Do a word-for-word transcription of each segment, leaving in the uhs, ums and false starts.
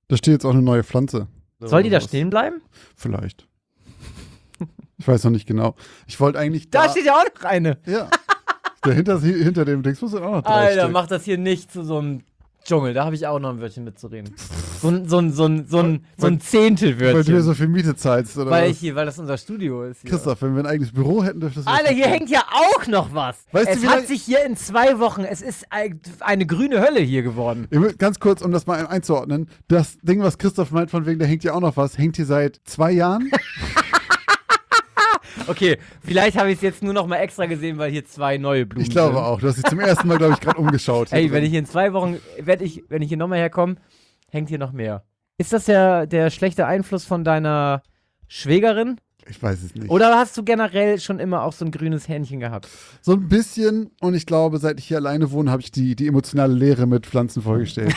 Da steht jetzt auch eine neue Pflanze. Soll die da stehen bleiben? Vielleicht. Ich weiß noch nicht genau. Ich wollte eigentlich da... Da steht ja auch noch eine. Ja. Dahinter, hinter dem Dings muss dann auch noch drei Alter, Stück. mach das hier nicht zu so einem Dschungel. Da habe ich auch noch ein Wörtchen mitzureden. So ein, so ein, so ein, so ein, so ein Zehntelwörtchen. Weil du mir so viel Miete zahlst, oder Weil was? ich hier, weil das unser Studio ist. Hier. Christoph, wenn wir ein eigenes Büro hätten, dürfte das... Alter, hier hängt ja auch noch was. Weißt es du, wie hat lang- sich hier in zwei Wochen, es ist ein- eine grüne Hölle hier geworden. Ganz kurz, um das mal einzuordnen. Das Ding, was Christoph meint, von wegen, da hängt ja auch noch was, hängt hier seit zwei Jahren. Okay, vielleicht habe ich es jetzt nur noch mal extra gesehen, weil hier zwei neue Blumen Ich glaube sind. auch. Du hast dich zum ersten Mal, glaube ich, gerade umgeschaut. Ey, wenn ich in zwei Wochen, werd ich, wenn ich hier nochmal herkomme, hängt hier noch mehr. Ist das der, der schlechte Einfluss von deiner Schwägerin? Ich weiß es nicht. Oder hast du generell schon immer auch so ein grünes Hähnchen gehabt? So ein bisschen. Und ich glaube, seit ich hier alleine wohne, habe ich die, die emotionale Leere mit Pflanzen vorgestellt.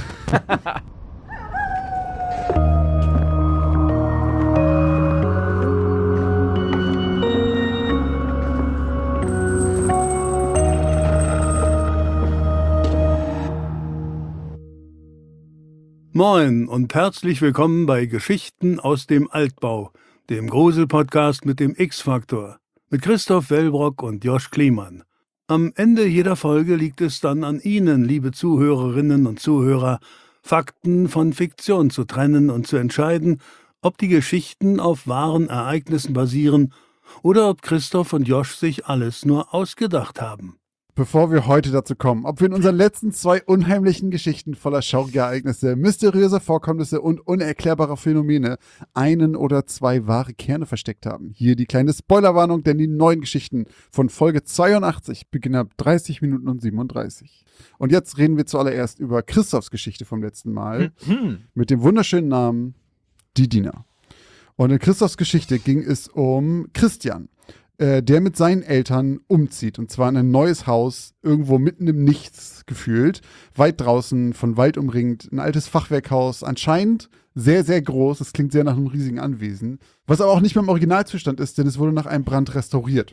Moin und herzlich willkommen bei Geschichten aus dem Altbau, dem Grusel-Podcast mit dem X-Faktor, mit Christoph Wellbrock und Josh Kliemann. Am Ende jeder Folge liegt es dann an Ihnen, liebe Zuhörerinnen und Zuhörer, Fakten von Fiktion zu trennen und zu entscheiden, ob die Geschichten auf wahren Ereignissen basieren oder ob Christoph und Josh sich alles nur ausgedacht haben. Bevor wir heute dazu kommen, ob wir in unseren letzten zwei unheimlichen Geschichten voller schauriger Ereignisse, mysteriöser Vorkommnisse und unerklärbarer Phänomene einen oder zwei wahre Kerne versteckt haben. Hier die kleine Spoilerwarnung, denn die neuen Geschichten von Folge zweiundachtzig beginnen ab dreißig Minuten und siebenunddreißig. Und jetzt reden wir zuallererst über Christophs Geschichte vom letzten Mal mit dem wunderschönen Namen Die Diener. Und in Christophs Geschichte ging es um Christian, der mit seinen Eltern umzieht. Und zwar in ein neues Haus, irgendwo mitten im Nichts gefühlt. Weit draußen, von Wald umringt. Ein altes Fachwerkhaus. Anscheinend sehr, sehr groß. Das klingt sehr nach einem riesigen Anwesen. Was aber auch nicht mehr im Originalzustand ist, denn es wurde nach einem Brand restauriert.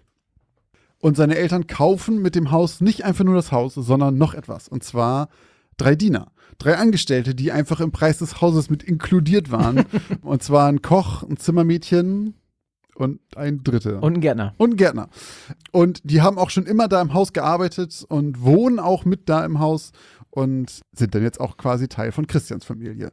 Und seine Eltern kaufen mit dem Haus nicht einfach nur das Haus, sondern noch etwas. Und zwar drei Diener. Drei Angestellte, die einfach im Preis des Hauses mit inkludiert waren. Und zwar ein Koch, ein Zimmermädchen und ein Dritter. Und ein Gärtner. Und ein Gärtner. Und die haben auch schon immer da im Haus gearbeitet und wohnen auch mit da im Haus und sind dann jetzt auch quasi Teil von Christians Familie.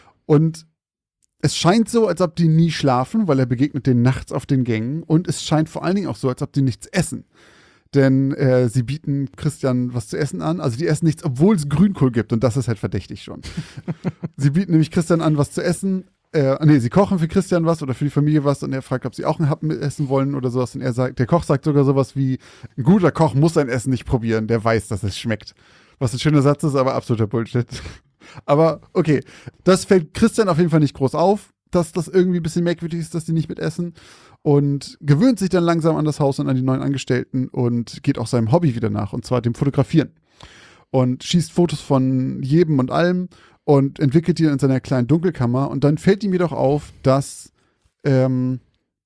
Und es scheint so, als ob die nie schlafen, weil er begegnet denen nachts auf den Gängen. Und es scheint vor allen Dingen auch so, als ob die nichts essen. Denn äh, sie bieten Christian was zu essen an. Also die essen nichts, obwohl es Grünkohl gibt. Und das ist halt verdächtig schon. Sie bieten nämlich Christian an, was zu essen. Äh, nee, sie kochen für Christian was oder für die Familie was und er fragt, ob sie auch ein Happen essen wollen oder sowas. Und er sagt, der Koch sagt sogar sowas wie, ein guter Koch muss sein Essen nicht probieren, der weiß, dass es schmeckt. Was ein schöner Satz ist, aber absoluter Bullshit. Aber okay, das fällt Christian auf jeden Fall nicht groß auf, dass das irgendwie ein bisschen merkwürdig ist, dass die nicht mitessen. Und gewöhnt sich dann langsam an das Haus und an die neuen Angestellten und geht auch seinem Hobby wieder nach, und zwar dem Fotografieren. Und schießt Fotos von jedem und allem und entwickelt die in seiner kleinen Dunkelkammer. Und dann fällt ihm jedoch auf, dass ähm,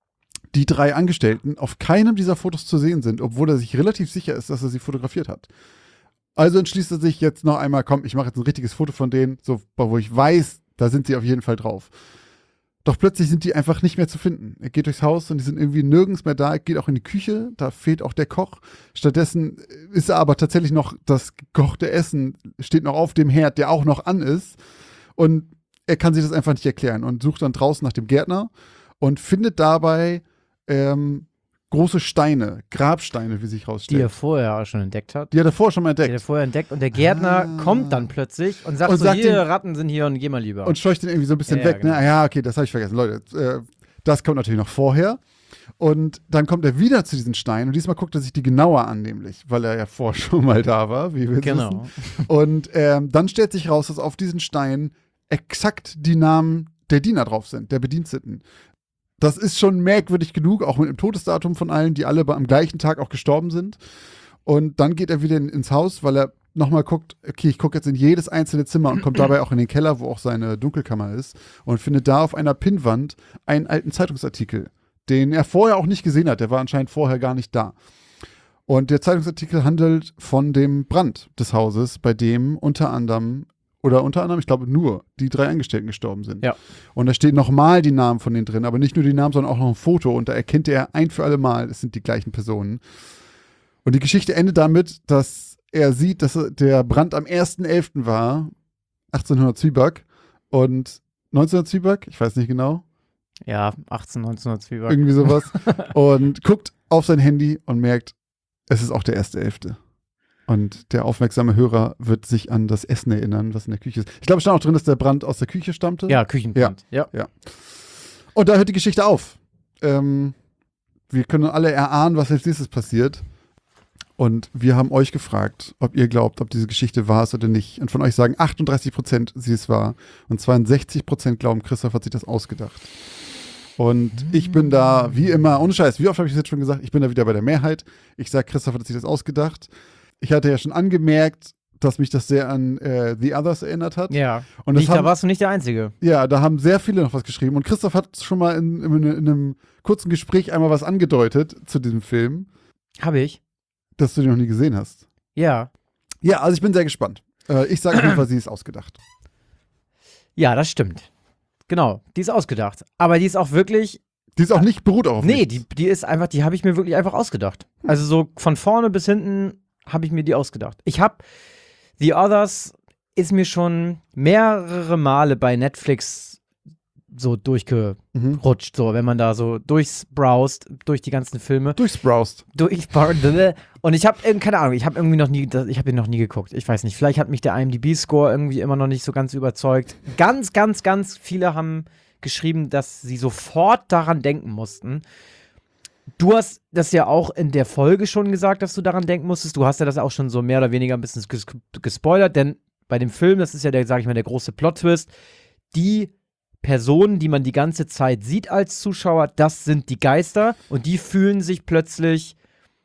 die drei Angestellten auf keinem dieser Fotos zu sehen sind, obwohl er sich relativ sicher ist, dass er sie fotografiert hat. Also entschließt er sich jetzt noch einmal, komm, ich mache jetzt ein richtiges Foto von denen, so, wo ich weiß, da sind sie auf jeden Fall drauf. Doch plötzlich sind die einfach nicht mehr zu finden. Er geht durchs Haus und die sind irgendwie nirgends mehr da. Er geht auch in die Küche, da fehlt auch der Koch. Stattdessen ist er aber tatsächlich noch, das gekochte Essen steht noch auf dem Herd, der auch noch an ist. Und er kann sich das einfach nicht erklären und sucht dann draußen nach dem Gärtner und findet dabei ähm, große Steine, Grabsteine, wie sich Die rausstellt. er vorher auch schon entdeckt hat. Die hat er vorher schon mal Die entdeckt. er vorher entdeckt. Und der Gärtner Ah. kommt dann plötzlich und sagt Und so, sagt hier, ihm- Ratten sind hier und geh mal lieber. Und scheucht den irgendwie so ein bisschen Ja, weg. genau. Ne? Ja, okay, das habe ich vergessen. Leute, äh, das kommt natürlich noch vorher. Und dann kommt er wieder zu diesen Steinen und diesmal guckt er sich die genauer an, nämlich, weil er ja vorher schon mal da war, wie wir jetzt Genau. wissen. Und ähm, dann stellt sich raus, dass auf diesen Steinen exakt die Namen der Diener drauf sind, der Bediensteten. Das ist schon merkwürdig genug, auch mit dem Todesdatum von allen, die alle am gleichen Tag auch gestorben sind. Und dann geht er wieder in, ins Haus, weil er nochmal guckt, okay, ich gucke jetzt in jedes einzelne Zimmer und kommt dabei auch in den Keller, wo auch seine Dunkelkammer ist, und findet da auf einer Pinnwand einen alten Zeitungsartikel, den er vorher auch nicht gesehen hat. Der war anscheinend vorher gar nicht da. Und der Zeitungsartikel handelt von dem Brand des Hauses, bei dem unter anderem oder unter anderem, ich glaube nur, die drei Angestellten gestorben sind. Ja. Und da stehen nochmal die Namen von denen drin, aber nicht nur die Namen, sondern auch noch ein Foto. Und da erkennt er ein für alle Mal, es sind die gleichen Personen. Und die Geschichte endet damit, dass er sieht, dass der Brand am ersten elften war, achtzehnhundert Zwieback. Und neunzehnhundert Zwieback, ich weiß nicht genau, Ja, achtzehn, neunzehnhundert Zwieback. irgendwie sowas. Und guckt auf sein Handy und merkt, es ist auch der erste elfte. Und der aufmerksame Hörer wird sich an das Essen erinnern, was in der Küche ist. Ich glaube, es stand auch drin, dass der Brand aus der Küche stammte. Ja, Küchenbrand. Ja. Ja. Und da hört die Geschichte auf. Ähm, wir können alle erahnen, was als nächstes passiert. Und wir haben euch gefragt, ob ihr glaubt, ob diese Geschichte wahr ist oder nicht. Und von euch sagen achtunddreißig Prozent, sie ist wahr. Und zweiundsechzig Prozent glauben, Christoph hat sich das ausgedacht. Und ich bin da, wie immer, ohne Scheiß, wie oft habe ich das jetzt schon gesagt, ich bin da wieder bei der Mehrheit. Ich sage, Christoph hat sich das ausgedacht. Ich hatte ja schon angemerkt, dass mich das sehr an äh, The Others erinnert hat. Ja. Und das Nicht, haben, da warst du nicht der Einzige. ja, da haben sehr viele noch was geschrieben. Und Christoph hat schon mal in, in, in einem kurzen Gespräch einmal was angedeutet zu diesem Film, Habe ich. das du den noch nie gesehen hast. Ja. Ja, also ich bin sehr gespannt. Äh, ich sage auf jeden Fall, sie ist ausgedacht. Ja, das stimmt. Genau, die ist ausgedacht. Aber die ist auch wirklich. Die ist auch nicht, beruht auch auf Nee, nichts. die, die ist einfach, die habe ich mir wirklich einfach ausgedacht. Also so von vorne bis hinten habe ich mir die ausgedacht. Ich habe The Others ist mir schon mehrere Male bei Netflix so durchgerutscht, Mhm. so wenn man da so durchbrowst durch die ganzen Filme. Durchsproust. Durch und ich habe keine Ahnung, ich habe irgendwie noch nie, ich habe ihn noch nie geguckt. Ich weiß nicht, vielleicht hat mich der I M D B-Score irgendwie immer noch nicht so ganz überzeugt. Ganz, ganz, ganz viele haben geschrieben, dass sie sofort daran denken mussten. Du hast das ja auch in der Folge schon gesagt, dass du daran denken musstest. Du hast ja das auch schon so mehr oder weniger ein bisschen ges gespoilert, denn bei dem Film, das ist ja der, sag ich mal, der große Plot-Twist, die Personen, die man die ganze Zeit sieht als Zuschauer, das sind die Geister und die fühlen sich plötzlich,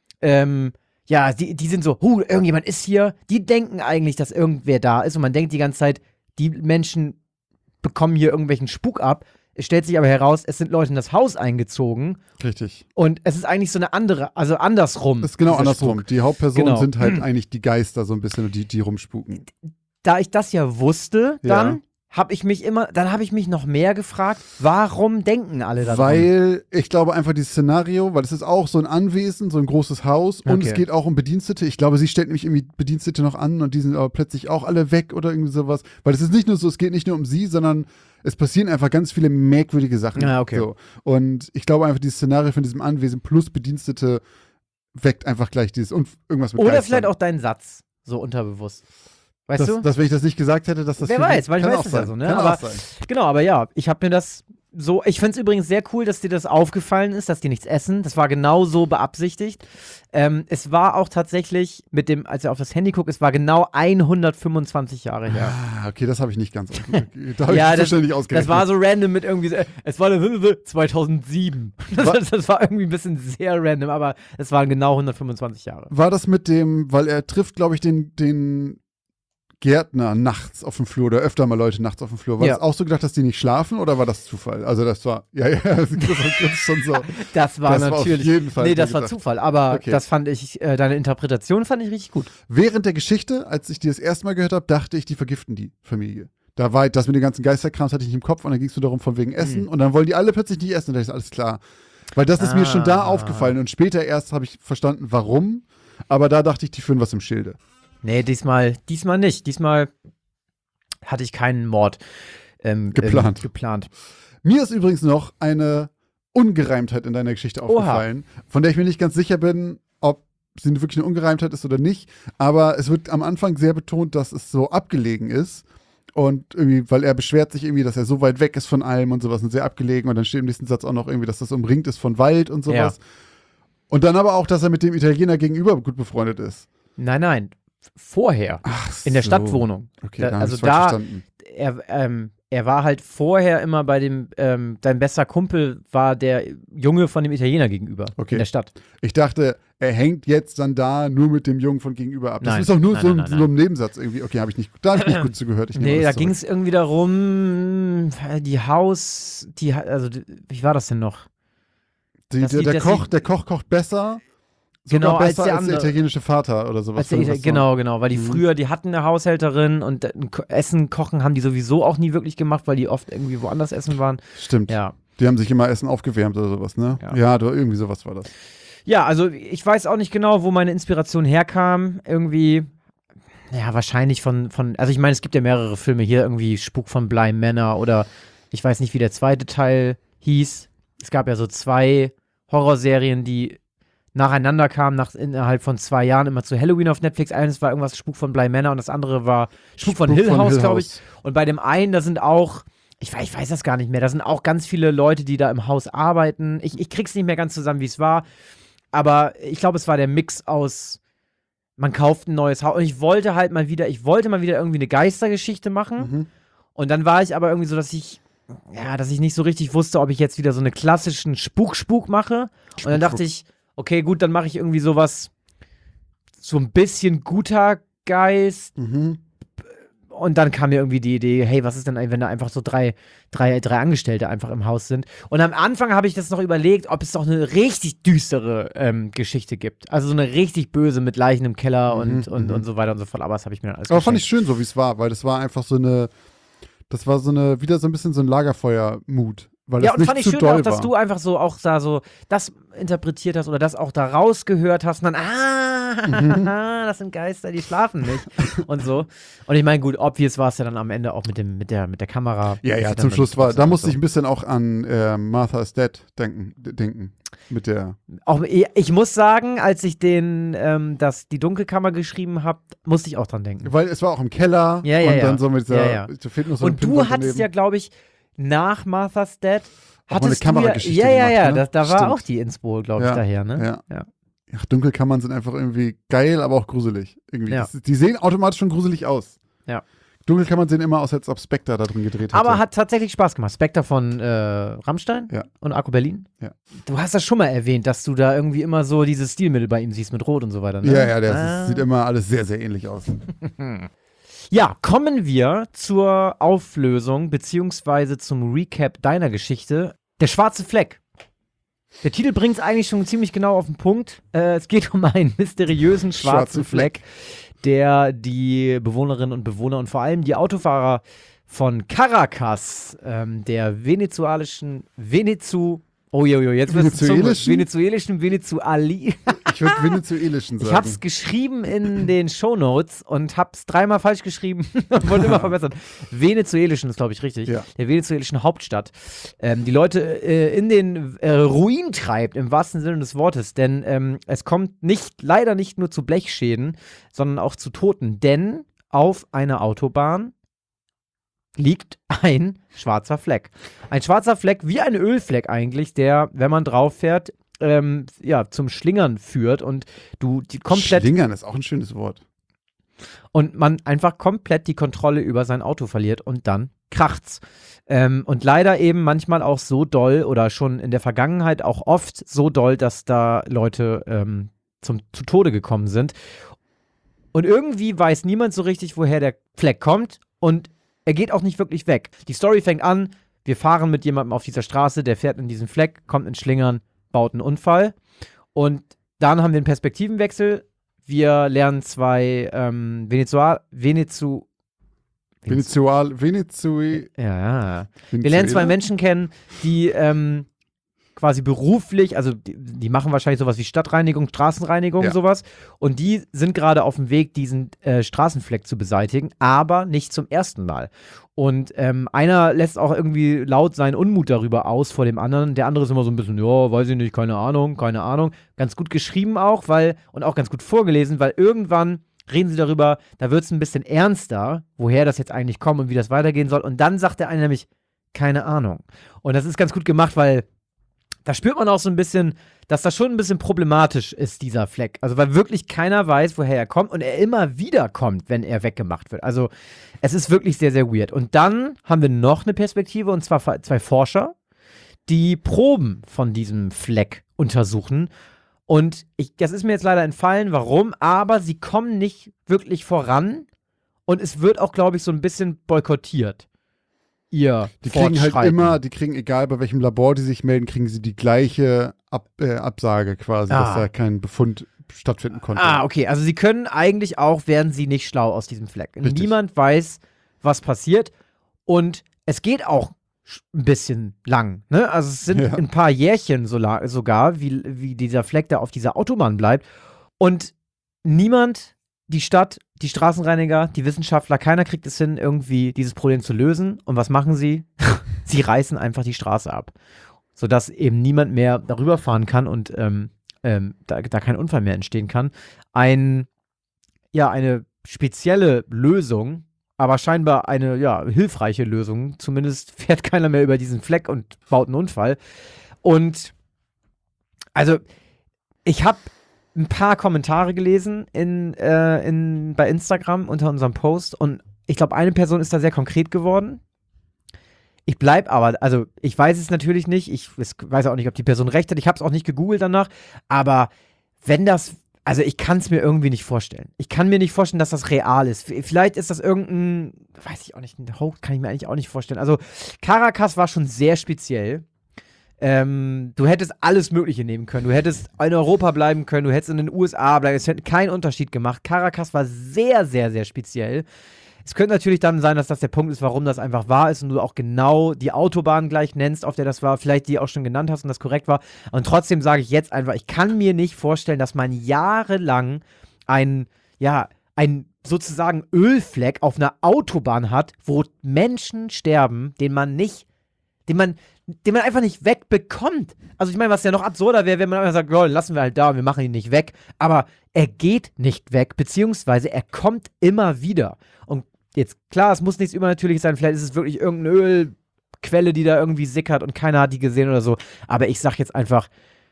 ähm, ja, die, die sind so, huh, irgendjemand ist hier. Die denken eigentlich, dass irgendwer da ist und man denkt die ganze Zeit, die Menschen bekommen hier irgendwelchen Spuk ab. Es stellt sich aber heraus, es sind Leute in das Haus eingezogen Richtig. und es ist eigentlich so eine andere, also andersrum. Das ist genau dieser andersrum. Spuk. Die Hauptpersonen Genau. sind halt eigentlich die Geister so ein bisschen, die, die rumspuken. Da ich das ja wusste, Ja. dann habe ich mich immer, dann habe ich mich noch mehr gefragt, warum denken alle daran? Weil ich glaube einfach dieses Szenario, weil es ist auch so ein Anwesen, so ein großes Haus und Okay. es geht auch um Bedienstete. Ich glaube, sie stellt nämlich irgendwie Bedienstete noch an und die sind aber plötzlich auch alle weg oder irgendwie sowas. Weil es ist nicht nur so, es geht nicht nur um sie, sondern es passieren einfach ganz viele merkwürdige Sachen. Ja, okay. So. Und ich glaube einfach, dieses Szenario von diesem Anwesen plus Bedienstete weckt einfach gleich dieses und irgendwas mit Oder Geistern. vielleicht auch deinen Satz, so unterbewusst. Weißt dass, du? dass, wenn ich das nicht gesagt hätte, dass das Wer viel- weiß, manchmal kann ist auch es ja sein. so, ne? Kann Aber- auch sein. Genau, aber ja, ich habe mir das so, ich finde es übrigens sehr cool, dass dir das aufgefallen ist, dass die nichts essen. Das war genau so beabsichtigt. Ähm, es war auch tatsächlich mit dem, als er auf das Handy guckt, es war genau hundertfünfundzwanzig Jahre her. Ah, okay, das habe ich nicht ganz. Da habe Ja, ich das- zuständig ausgerechnet. Das war so random mit irgendwie, so, äh, es war zweitausendsieben. Das, das war irgendwie ein bisschen sehr random, aber es waren genau hundertfünfundzwanzig Jahre. War das mit dem, weil er trifft, glaube ich, den, den Gärtner nachts auf dem Flur oder öfter mal Leute nachts auf dem Flur. War Ja. das auch so gedacht, dass die nicht schlafen oder war das Zufall? Also das war, ja, ja, das ist schon so. Das war Das war auf natürlich. jeden Fall nee, so das war gedacht. Zufall, aber Okay. das fand ich, äh, deine Interpretation fand ich richtig gut. Während der Geschichte, als ich die das erste Mal gehört habe, dachte ich, die vergiften die Familie. Da war das mit den ganzen Geisterkrams hatte ich nicht im Kopf und dann ging es nur darum von wegen Essen Mhm. und dann wollen die alle plötzlich nicht essen und da ist alles klar. Weil das ist mir schon da Ah. aufgefallen und später erst habe ich verstanden, warum, aber da dachte ich, die führen was im Schilde. Nee, diesmal, diesmal nicht. Diesmal hatte ich keinen Mord ähm, Geplant. Ähm, geplant. Mir ist übrigens noch eine Ungereimtheit in deiner Geschichte aufgefallen, von der ich mir nicht ganz sicher bin, ob sie wirklich eine Ungereimtheit ist oder nicht. Aber es wird am Anfang sehr betont, dass es so abgelegen ist. Und irgendwie, weil er beschwert sich irgendwie, dass er so weit weg ist von allem und sowas und sehr abgelegen. Und dann steht im nächsten Satz auch noch irgendwie, dass das umringt ist von Wald und sowas. Ja. Und dann aber auch, dass er mit dem Italiener gegenüber gut befreundet ist. Nein, nein. Vorher. Ach In der so. Stadtwohnung. Okay, Da- da, also also falsch da- verstanden. Er, ähm, er war halt vorher immer bei dem, ähm, dein bester Kumpel war der Junge von dem Italiener gegenüber. Okay. In der Stadt. Ich dachte, er hängt jetzt dann da nur mit dem Jungen von gegenüber ab. Das Nein, ist doch nur nein, so, nein, ein- nein, so ein Nebensatz irgendwie. Okay, habe ich nicht, da habe ich nicht gut zugehört. Ich nehme Nee, da alles ging zurück. es irgendwie darum, äh, die Haus, die, ha- also, die- wie war das denn noch? Die, dass der, die- der, dass Koch, die- der Koch kocht besser. Genau, Sogar als besser der als der andere. italienische Vater oder sowas. Als der, von Restaurant. genau, genau, weil die Mhm. früher, die hatten eine Haushälterin und äh, ein Ko- Essen kochen haben die sowieso auch nie wirklich gemacht, weil die oft irgendwie woanders essen waren. Stimmt. Ja. Die haben sich immer Essen aufgewärmt oder sowas, ne? Ja. Ja, du, irgendwie sowas war das. Ja, also ich weiß auch nicht genau, wo meine Inspiration herkam. Irgendwie, ja, wahrscheinlich von, von also ich meine, es gibt ja mehrere Filme hier, irgendwie Spuk von Bly Manor oder ich weiß nicht, wie der zweite Teil hieß. Es gab ja so zwei Horrorserien, die nacheinander kamen, nach, innerhalb von zwei Jahren immer zu Halloween auf Netflix. Eines war irgendwas Spuk von Bly Manor und das andere war Spuk, von Hill House, glaube ich. Und bei dem einen, da sind auch, ich weiß, ich weiß das gar nicht mehr, da sind auch ganz viele Leute, die da im Haus arbeiten. Ich, ich krieg's nicht mehr ganz zusammen, wie es war. Aber ich glaube, es war der Mix aus, man kauft ein neues Haus. Und ich wollte halt mal wieder, ich wollte mal wieder irgendwie eine Geistergeschichte machen. Mhm. Und dann war ich aber irgendwie so, dass ich, ja, dass ich nicht so richtig wusste, ob ich jetzt wieder so eine klassischen Spuk-Spuk mache. Und dann dachte ich, okay, gut, dann mache ich irgendwie sowas, so ein bisschen guter Geist. Mhm. Und dann kam mir irgendwie die Idee, hey, was ist denn, wenn da einfach so drei, drei, drei Angestellte einfach im Haus sind? Und am Anfang habe ich das noch überlegt, ob es doch eine richtig düstere ähm, Geschichte gibt. Also so eine richtig böse mit Leichen im Keller Mhm, und, und, mhm. und so weiter und so fort. Aber das habe ich mir dann alles Aber fand ich geschenkt. schön, so wie es war, weil das war einfach so eine, das war so eine, wieder so ein bisschen so ein Lagerfeuer-Mut. Weil Ja, das und nicht fand ich zu schön doll auch, dass war. du einfach so auch da so das interpretiert hast oder das auch da rausgehört hast und dann, ah, das sind Geister, die schlafen nicht und so. Und ich meine, gut, obvious war es ja dann am Ende auch mit dem, mit der, mit der Kamera. Ja, ja, Dann zum mit Schluss dem war, Boxer da und musste so. ich ein bisschen auch an äh, Martha is Dead denken, d- denken. Mit der. Auch, ich muss sagen, als ich den, ähm, das, die Dunkelkammer geschrieben habe, musste ich auch dran denken. Weil es war auch im Keller Ja, ja, und ja. dann so mit dieser, Ja, ja. da fehlt noch so eine Und du Pinwand hattest daneben. ja, glaube ich, nach Martha's Dead Auch mal eine hattest du Kamerageschichte ja, ja, ja, ja, gemacht, da, ne? da war Stimmt. auch die Inspo, glaube ich, Ja, daher, ne? ja. ja. Ach, Dunkelkammern sind einfach irgendwie geil, aber auch gruselig. Irgendwie. Ja. Das, die sehen automatisch schon gruselig aus. Ja. Dunkelkammern sehen immer aus, als ob Spectre da drin gedreht hätte. Aber hat tatsächlich Spaß gemacht. Spectre von äh, Rammstein Ja. und Akku Berlin. Ja. Du hast das schon mal erwähnt, dass du da irgendwie immer so dieses Stilmittel bei ihm siehst mit Rot und so weiter, ne? Ja, ja, das Ah. ist, sieht immer alles sehr, sehr ähnlich aus. Ja, kommen wir zur Auflösung beziehungsweise zum Recap deiner Geschichte. Der schwarze Fleck. Der Titel bringt es eigentlich schon ziemlich genau auf den Punkt. Äh, es geht um einen mysteriösen schwarzen Schwarzen Fleck. Fleck, der die Bewohnerinnen und Bewohner und vor allem die Autofahrer von Caracas, ähm, der venezuelischen Venezu Oh, jo, jo, jetzt wird's zum Venezuelischen? venezuelischen Venezuali. Ich würde venezuelischen sagen. Ich hab's geschrieben in den Shownotes und hab's dreimal falsch geschrieben und wurde immer verbessert. Venezuelischen ist, glaube ich, richtig. Ja. Der venezuelischen Hauptstadt. Ähm, die Leute äh, in den äh, Ruin treibt, im wahrsten Sinne des Wortes. Denn ähm, es kommt nicht, leider nicht nur zu Blechschäden, sondern auch zu Toten. Denn auf einer Autobahn liegt ein schwarzer Fleck. Ein schwarzer Fleck, wie ein Ölfleck eigentlich, der, wenn man drauf fährt, ähm, ja, zum Schlingern führt und du die komplett Schlingern ist auch ein schönes Wort. und man einfach komplett die Kontrolle über sein Auto verliert und dann kracht's. Ähm, und leider eben manchmal auch so doll oder schon in der Vergangenheit auch oft so doll, dass da Leute ähm, zum, zu Tode gekommen sind. Und irgendwie weiß niemand so richtig, woher der Fleck kommt und er geht auch nicht wirklich weg. Die Story fängt an, wir fahren mit jemandem auf dieser Straße, der fährt in diesen Fleck, kommt ins Schlingern, baut einen Unfall. Und dann haben wir einen Perspektivenwechsel. Wir lernen zwei ähm, Venezuela, Venezu, Venezual, Venezui, ja, ja. Wir Venezuela? lernen zwei Menschen kennen, die ähm, quasi beruflich, also die, die machen wahrscheinlich sowas wie Stadtreinigung, Straßenreinigung, Ja. sowas. Und die sind gerade auf dem Weg, diesen äh, Straßenfleck zu beseitigen, aber nicht zum ersten Mal. Und ähm, einer lässt auch irgendwie laut seinen Unmut darüber aus vor dem anderen. Der andere ist immer so ein bisschen, ja, weiß ich nicht, keine Ahnung, keine Ahnung. Ganz gut geschrieben auch, weil, und auch ganz gut vorgelesen, weil irgendwann reden sie darüber, da wird es ein bisschen ernster, woher das jetzt eigentlich kommt und wie das weitergehen soll. Und dann sagt der eine nämlich, keine Ahnung. Und das ist ganz gut gemacht, weil da spürt man auch so ein bisschen, dass das schon ein bisschen problematisch ist, dieser Fleck. Also, weil wirklich keiner weiß, woher er kommt und er immer wieder kommt, wenn er weggemacht wird. Also, es ist wirklich sehr, sehr weird. Und dann haben wir noch eine Perspektive, und zwar zwei Forscher, die Proben von diesem Fleck untersuchen. Und ich, das ist mir jetzt leider entfallen, warum, aber sie kommen nicht wirklich voran und es wird auch, glaube ich, so ein bisschen boykottiert. Ihr Die kriegen halt Fortschreiten. immer, die kriegen, egal bei welchem Labor die sich melden, kriegen sie die gleiche Ab, äh, Absage quasi, Ah. dass da kein Befund stattfinden konnte. Ah, okay. Also sie können eigentlich auch, werden sie nicht schlau aus diesem Fleck. Richtig. Niemand weiß, was passiert. Und es geht auch ein bisschen lang. Ne? Also es sind Ja. ein paar Jährchen so la- sogar, wie, wie dieser Fleck da auf dieser Autobahn bleibt. Und niemand, die Stadt, die Straßenreiniger, die Wissenschaftler, keiner kriegt es hin, irgendwie dieses Problem zu lösen. Und was machen sie? Sie reißen einfach die Straße ab. Sodass eben niemand mehr darüber fahren kann und ähm, ähm, da, da kein Unfall mehr entstehen kann. Ein, ja, eine spezielle Lösung, aber scheinbar eine, ja, hilfreiche Lösung. Zumindest fährt keiner mehr über diesen Fleck und baut einen Unfall. Und also, ich habe ein paar Kommentare gelesen in, äh, in, bei Instagram unter unserem Post und ich glaube, eine Person ist da sehr konkret geworden. Ich bleib aber, also ich weiß es natürlich nicht, ich weiß auch nicht, ob die Person recht hat, ich habe es auch nicht gegoogelt danach, aber wenn das, also ich kann es mir irgendwie nicht vorstellen. Ich kann mir nicht vorstellen, dass das real ist. Vielleicht ist das irgendein, weiß ich auch nicht, ein Hoax kann ich mir eigentlich auch nicht vorstellen. Also Caracas war schon sehr speziell. Ähm, du hättest alles Mögliche nehmen können. Du hättest in Europa bleiben können, du hättest in den U S A bleiben, es hätte keinen Unterschied gemacht. Caracas war sehr, sehr, sehr speziell. Es könnte natürlich dann sein, dass das der Punkt ist, warum das einfach wahr ist und du auch genau die Autobahn gleich nennst, auf der das war, vielleicht die auch schon genannt hast und das korrekt war. Und trotzdem sage ich jetzt einfach, ich kann mir nicht vorstellen, dass man jahrelang ein, ja, ein sozusagen Ölfleck auf einer Autobahn hat, wo Menschen sterben, den man nicht, den man, den man einfach nicht wegbekommt. Also ich meine, was ja noch absurder wäre, wenn man einfach sagt, Lol, lassen wir halt da und wir machen ihn nicht weg. Aber er geht nicht weg, beziehungsweise er kommt immer wieder. Und jetzt, klar, es muss nichts Übernatürliches sein, vielleicht ist es wirklich irgendeine Ölquelle, die da irgendwie sickert und keiner hat die gesehen oder so. Aber ich sag jetzt einfach,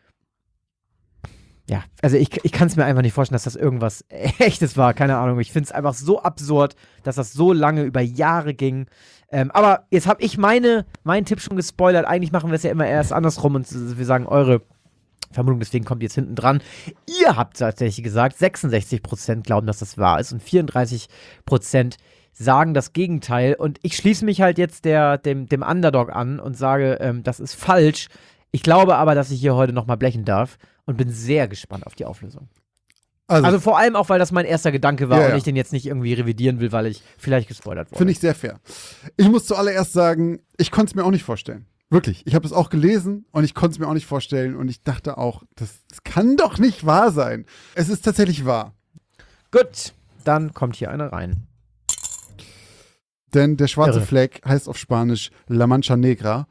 ja, also ich, ich kann es mir einfach nicht vorstellen, dass das irgendwas Echtes war, keine Ahnung. Ich finde es einfach so absurd, dass das so lange über Jahre ging. Ähm, aber jetzt habe ich meine, meinen Tipp schon gespoilert. Eigentlich machen wir es ja immer erst andersrum und wir sagen eure Vermutung, deswegen kommt jetzt hinten dran. Ihr habt tatsächlich gesagt, sechsundsechzig Prozent glauben, dass das wahr ist und vierunddreißig Prozent sagen das Gegenteil. Und ich schließe mich halt jetzt der, dem, dem Underdog an und sage, ähm, das ist falsch. Ich glaube aber, dass ich hier heute nochmal blechen darf und bin sehr gespannt auf die Auflösung. Also, Also vor allem auch, weil das mein erster Gedanke war Ja, und ja. ich den jetzt nicht irgendwie revidieren will, weil ich vielleicht gespoilert wurde. finde ich sehr fair. Ich muss zuallererst sagen, ich konnte es mir auch nicht vorstellen. Wirklich. Ich habe es auch gelesen und ich konnte es mir auch nicht vorstellen und ich dachte auch, das, das kann doch nicht wahr sein. Es ist tatsächlich wahr. Gut, dann kommt hier eine rein. Denn der schwarze Irre. Fleck heißt auf Spanisch La Mancha Negra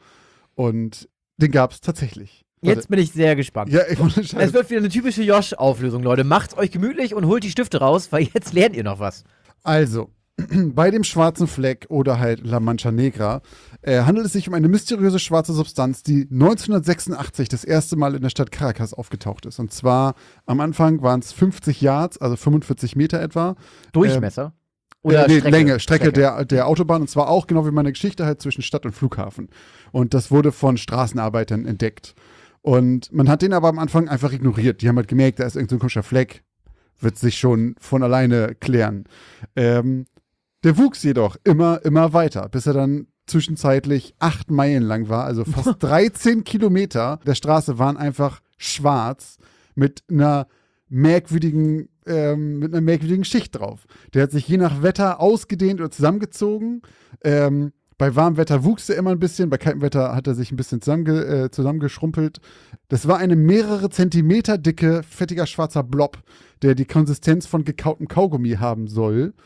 und den gab es tatsächlich. Jetzt bin ich sehr gespannt. Ja, ich, ohne Es Scheiß. wird wieder eine typische Josh-Auflösung, Leute. Macht's euch gemütlich und holt die Stifte raus, weil jetzt lernt ihr noch was. Also, bei dem schwarzen Fleck oder halt La Mancha Negra äh, handelt es sich um eine mysteriöse schwarze Substanz, die neunzehnhundertsechsundachtzig das erste Mal in der Stadt Caracas aufgetaucht ist. Und zwar am Anfang waren es fünfzig Yards, also fünfundvierzig Meter etwa. Durchmesser? Oder äh, nee, Länge, Strecke, Der, der Autobahn. Und zwar auch genau wie meine Geschichte halt zwischen Stadt und Flughafen. Und das wurde von Straßenarbeitern entdeckt. Und man hat den aber am Anfang einfach ignoriert. Die haben halt gemerkt, da ist irgendein so komischer Fleck. Wird sich schon von alleine klären. Ähm, der wuchs jedoch immer, immer weiter, bis er dann zwischenzeitlich acht Meilen lang war, also fast dreizehn Kilometer der Straße waren einfach schwarz mit einer merkwürdigen, ähm, mit einer merkwürdigen Schicht drauf. Der hat sich je nach Wetter ausgedehnt oder zusammengezogen. Ähm, bei warmem Wetter wuchs er immer ein bisschen, bei kaltem Wetter hat er sich ein bisschen zusammenge äh, zusammengeschrumpelt. Das war eine mehrere Zentimeter dicke, fettiger schwarzer Blob, der die Konsistenz von gekautem Kaugummi haben soll.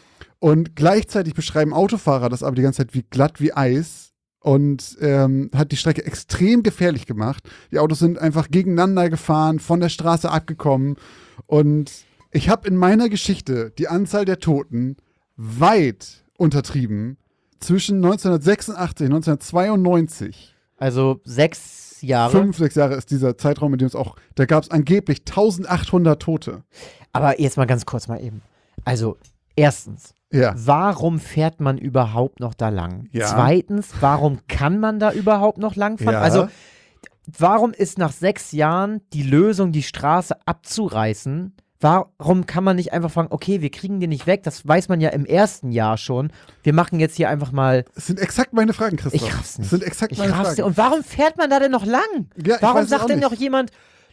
Und gleichzeitig beschreiben Autofahrer das aber die ganze Zeit wie glatt wie Eis und ähm, hat die Strecke extrem gefährlich gemacht. Die Autos sind einfach gegeneinander gefahren, von der Straße abgekommen. Und ich habe in meiner Geschichte die Anzahl der Toten weit untertrieben. Zwischen neunzehnhundertsechsundachtzig und neunzehnhundertzweiundneunzig. Also sechs Jahre. Fünf, sechs Jahre ist dieser Zeitraum, in dem es auch, da gab es angeblich eintausendachthundert Tote. Aber jetzt mal ganz kurz mal eben. Also, erstens, Ja. warum fährt man überhaupt noch da lang? Ja. Zweitens, warum kann man da überhaupt noch langfahren? Ja. Also, warum ist nach sechs Jahren die Lösung, die Straße abzureißen? Warum kann man nicht einfach fragen, okay, wir kriegen den nicht weg, das weiß man ja im ersten Jahr schon. Wir machen jetzt hier einfach mal. Das sind exakt meine Fragen, Christoph. Ich raff's nicht. Das sind exakt Ich meine raff's Fragen. nicht. Und warum fährt man da denn noch lang? Ja, ich warum weiß es sagt auch denn nicht. noch jemand,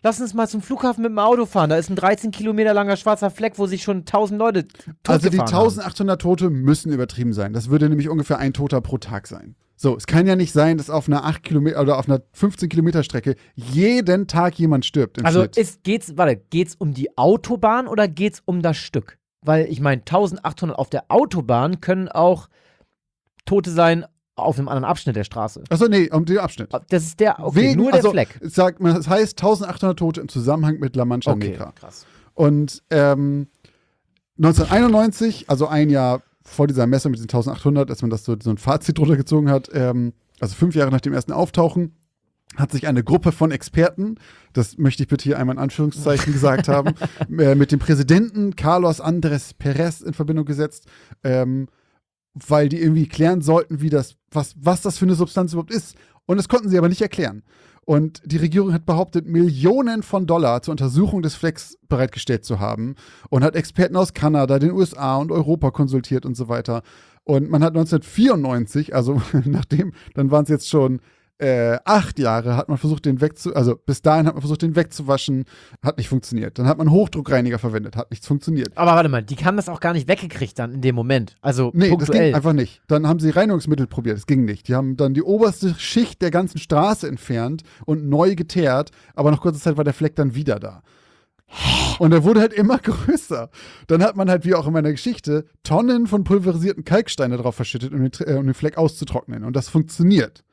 lass uns mal zum Flughafen mit dem Auto fahren. Da ist ein dreizehn Kilometer langer schwarzer Fleck, wo sich schon tausend Leute tot Also die gefahren eintausendachthundert Tote müssen übertrieben sein. Das würde nämlich ungefähr ein Toter pro Tag sein. So, es kann ja nicht sein, dass auf einer acht Kilometer oder auf einer fünfzehn Kilometer Strecke jeden Tag jemand stirbt im Also Schnitt. ist, geht's, warte, geht's um die Autobahn oder geht's um das Stück? Weil ich meine, eintausendachthundert auf der Autobahn können auch Tote sein auf einem anderen Abschnitt der Straße. Achso, nee, um den Abschnitt. Das ist der, okay, Wegen, nur der also, Fleck. es sagt, man, das heißt eintausendachthundert Tote im Zusammenhang mit La Mancha Okay, Negra. krass. Und ähm, neunzehnhunderteinundneunzig, also ein Jahr vor dieser Messung mit den eintausendachthundert, als man das so, so ein Fazit drunter gezogen hat, ähm, also fünf Jahre nach dem ersten Auftauchen, hat sich eine Gruppe von Experten, das möchte ich bitte hier einmal in Anführungszeichen gesagt haben, äh, mit dem Präsidenten Carlos Andrés Pérez in Verbindung gesetzt, ähm, weil die irgendwie klären sollten, wie das, was, was das für eine Substanz überhaupt ist. Und das konnten sie aber nicht erklären. Und die Regierung hat behauptet, Millionen von Dollar zur Untersuchung des Flecks bereitgestellt zu haben und hat Experten aus Kanada, den U S A und Europa konsultiert und so weiter. Und man hat neunzehnhundertvierundneunzig, also nachdem, dann waren es jetzt schon äh, acht Jahre, hat man versucht, den wegzu, also bis dahin hat man versucht, den wegzuwaschen, hat nicht funktioniert. Dann hat man Hochdruckreiniger verwendet, hat nichts funktioniert. Aber warte mal, die haben das auch gar nicht weggekriegt dann in dem Moment. Also Nee, das punktuell. ging einfach nicht. Dann haben sie Reinigungsmittel probiert, das ging nicht. Die haben dann die oberste Schicht der ganzen Straße entfernt und neu geteert, aber nach kurzer Zeit war der Fleck dann wieder da. Und er wurde halt immer größer. Dann hat man halt, wie auch in meiner Geschichte, Tonnen von pulverisierten Kalksteine drauf verschüttet, um den, äh, um den Fleck auszutrocknen. Und das funktioniert.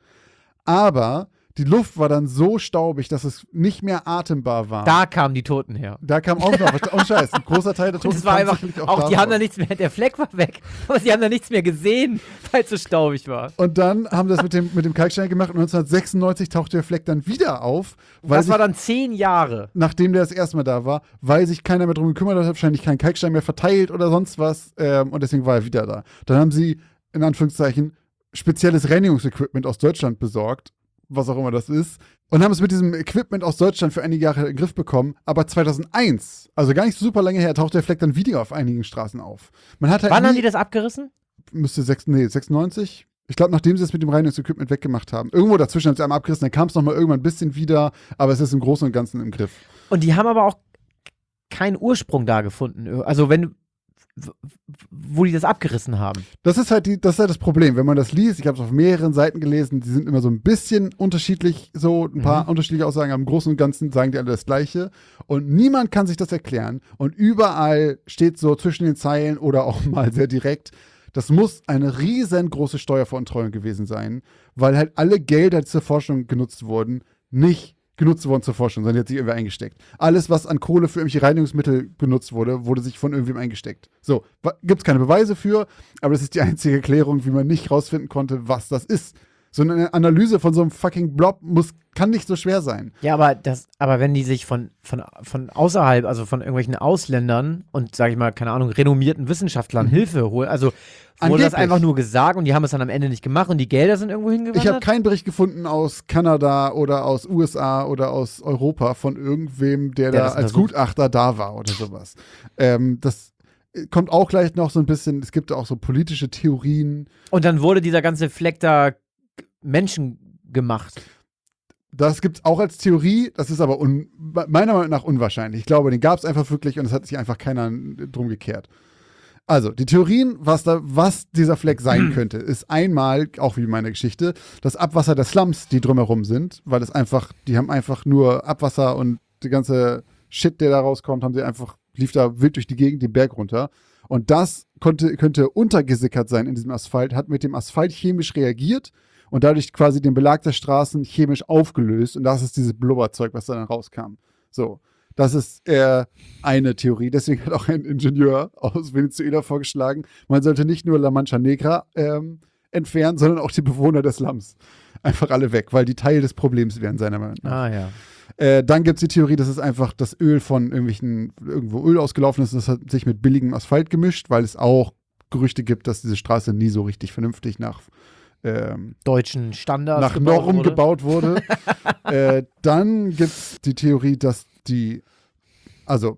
Aber die Luft war dann so staubig, dass es nicht mehr atembar war. Da kamen die Toten her. Da kam auch noch, oh Scheiß, ein großer Teil der Und Toten es war kam einfach, sicherlich auch, die davon. haben da nichts mehr, der Fleck war weg, aber sie haben da nichts mehr gesehen, weil es so staubig war. Und dann haben sie das mit dem, mit dem Kalkstein gemacht und neunzehnhundertsechsundneunzig tauchte der Fleck dann wieder auf, weil Das sich, war dann zehn Jahre. nachdem der das erste Mal da war, weil sich keiner mehr drum gekümmert hat, hat wahrscheinlich kein Kalkstein mehr verteilt oder sonst was ähm, und deswegen war er wieder da. Dann haben sie, in Anführungszeichen, spezielles Reinigungsequipment aus Deutschland besorgt, was auch immer das ist, und haben es mit diesem Equipment aus Deutschland für einige Jahre in den Griff bekommen, aber zweitausendeins, also gar nicht so super lange her, tauchte der Fleck dann wieder auf einigen Straßen auf. Man hat halt Wann nie, haben die das abgerissen? müsste sechs, nee, sechsundneunzig. Ich glaube, nachdem sie es mit dem Reinigungsequipment weggemacht haben. Irgendwo dazwischen haben sie einmal abgerissen, dann kam es nochmal irgendwann ein bisschen wieder, aber es ist im Großen und Ganzen im Griff. Und die haben aber auch keinen Ursprung da gefunden. Also wenn du, w- wo die das abgerissen haben. Das ist halt die, das ist halt das Problem. Wenn man das liest, ich habe es auf mehreren Seiten gelesen, die sind immer so ein bisschen unterschiedlich, so ein paar Mhm. unterschiedliche Aussagen, aber im Großen und Ganzen sagen die alle das Gleiche. Und niemand kann sich das erklären. Und überall steht so zwischen den Zeilen oder auch mal sehr direkt, das muss eine riesengroße Steuerveruntreuung gewesen sein, weil halt alle Gelder, die zur Forschung genutzt wurden, nicht genutzt wurden zur Forschung, sondern die hat sich irgendwie eingesteckt. Alles, was an Kohle für irgendwelche Reinigungsmittel benutzt wurde, wurde sich von irgendwem eingesteckt. So, gibt es keine Beweise für, aber das ist die einzige Erklärung, wie man nicht rausfinden konnte, was das ist. So eine Analyse von so einem fucking Blob muss, kann nicht so schwer sein. Ja, aber das, aber wenn die sich von, von, von außerhalb, also von irgendwelchen Ausländern und, sag ich mal, keine Ahnung, renommierten Wissenschaftlern Hilfe holen, also wurde das Angeblich. einfach nur gesagt und die haben es dann am Ende nicht gemacht und die Gelder sind irgendwo hingewandert? Ich habe keinen Bericht gefunden aus Kanada oder aus U S A oder aus Europa von irgendwem, der Der da das als untersucht. Gutachter da war oder sowas. Ähm, das kommt auch gleich noch so ein bisschen, es gibt auch so politische Theorien. Und dann wurde dieser ganze Fleck da Menschen gemacht. Das gibt es auch als Theorie, das ist aber un, meiner Meinung nach unwahrscheinlich. Ich glaube, den gab es einfach wirklich und es hat sich einfach keiner drum gekehrt. Also, die Theorien, was, da, was dieser Fleck sein könnte, ist einmal, auch wie meine Geschichte, das Abwasser der Slums, die drumherum sind, weil es einfach, die haben einfach nur Abwasser und die ganze Shit, der da rauskommt, haben sie einfach, lief da wild durch die Gegend, den Berg runter. Und das konnte, könnte untergesickert sein in diesem Asphalt, hat mit dem Asphalt chemisch reagiert und dadurch quasi den Belag der Straßen chemisch aufgelöst. Und das ist dieses Blubberzeug, was dann rauskam. So. Das ist äh, eine Theorie. Deswegen hat auch ein Ingenieur aus Venezuela vorgeschlagen, man sollte nicht nur La Mancha Negra ähm, entfernen, sondern auch die Bewohner des Slums. Einfach alle weg, weil die Teil des Problems wären, seiner Meinung nach. Ah, ja. Äh, dann gibt es die Theorie, dass es einfach das Öl von irgendwelchen, irgendwo Öl ausgelaufen ist, das hat sich mit billigem Asphalt gemischt, weil es auch Gerüchte gibt, dass diese Straße nie so richtig vernünftig nach ähm, Deutschen Standards nach gebaut Norm wurde. gebaut wurde. äh, dann gibt es die Theorie, dass die, also,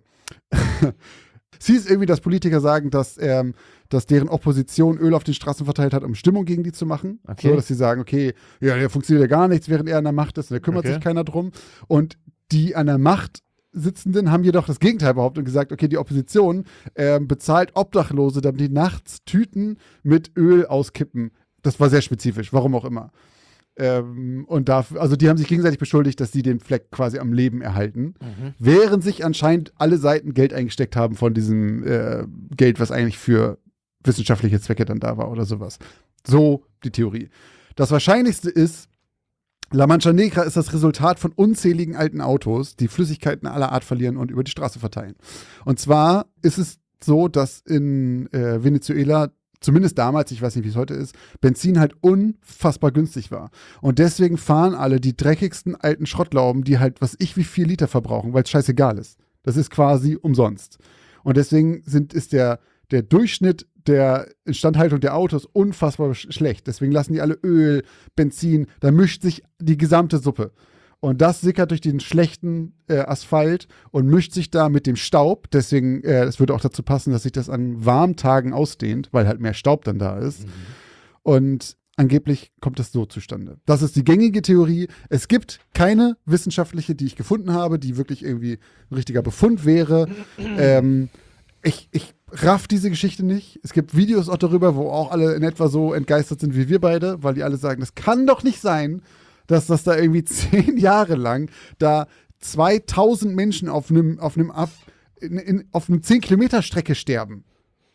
es hieß irgendwie, dass Politiker sagen, dass, ähm, dass deren Opposition Öl auf den Straßen verteilt hat, um Stimmung gegen die zu machen. Okay. So, dass sie sagen, okay, ja, der funktioniert ja gar nichts, während er an der Macht ist und da kümmert Okay. sich keiner drum. Und Die an der Macht Sitzenden haben jedoch das Gegenteil behauptet und gesagt, okay, die Opposition äh, bezahlt Obdachlose, damit die nachts Tüten mit Öl auskippen. Das war sehr spezifisch, warum auch immer. Ähm, und dafür, also die haben sich gegenseitig beschuldigt, dass sie den Fleck quasi am Leben erhalten, mhm. während sich anscheinend alle Seiten Geld eingesteckt haben von diesem äh, Geld, was eigentlich für wissenschaftliche Zwecke dann da war oder sowas. So die Theorie. Das Wahrscheinlichste ist, La Mancha Negra ist das Resultat von unzähligen alten Autos, die Flüssigkeiten aller Art verlieren und über die Straße verteilen. Und zwar ist es so, dass in äh, Venezuela, zumindest damals, ich weiß nicht, wie es heute ist, Benzin halt unfassbar günstig war. Und deswegen fahren alle die dreckigsten alten Schrottlauben, die halt, was ich wie vier Liter verbrauchen, weil es scheißegal ist. Das ist quasi umsonst. Und deswegen sind, ist der, der Durchschnitt der Instandhaltung der Autos unfassbar sch- schlecht. Deswegen lassen die alle Öl, Benzin, da mischt sich die gesamte Suppe. Und das sickert durch den schlechten äh, Asphalt und mischt sich da mit dem Staub. Deswegen, äh, es würde auch dazu passen, dass sich das an warmen Tagen ausdehnt, weil halt mehr Staub dann da ist. Mhm. Und angeblich kommt es so zustande. Das ist die gängige Theorie. Es gibt keine wissenschaftliche, die ich gefunden habe, die wirklich irgendwie ein richtiger Befund wäre. ähm, ich, ich raff diese Geschichte nicht. Es gibt Videos auch darüber, wo auch alle in etwa so entgeistert sind wie wir beide, weil die alle sagen, das kann doch nicht sein, dass das da irgendwie zehn Jahre lang da zweitausend Menschen auf einem auf einem Ab, in, in, auf einem zehn Kilometer Strecke sterben.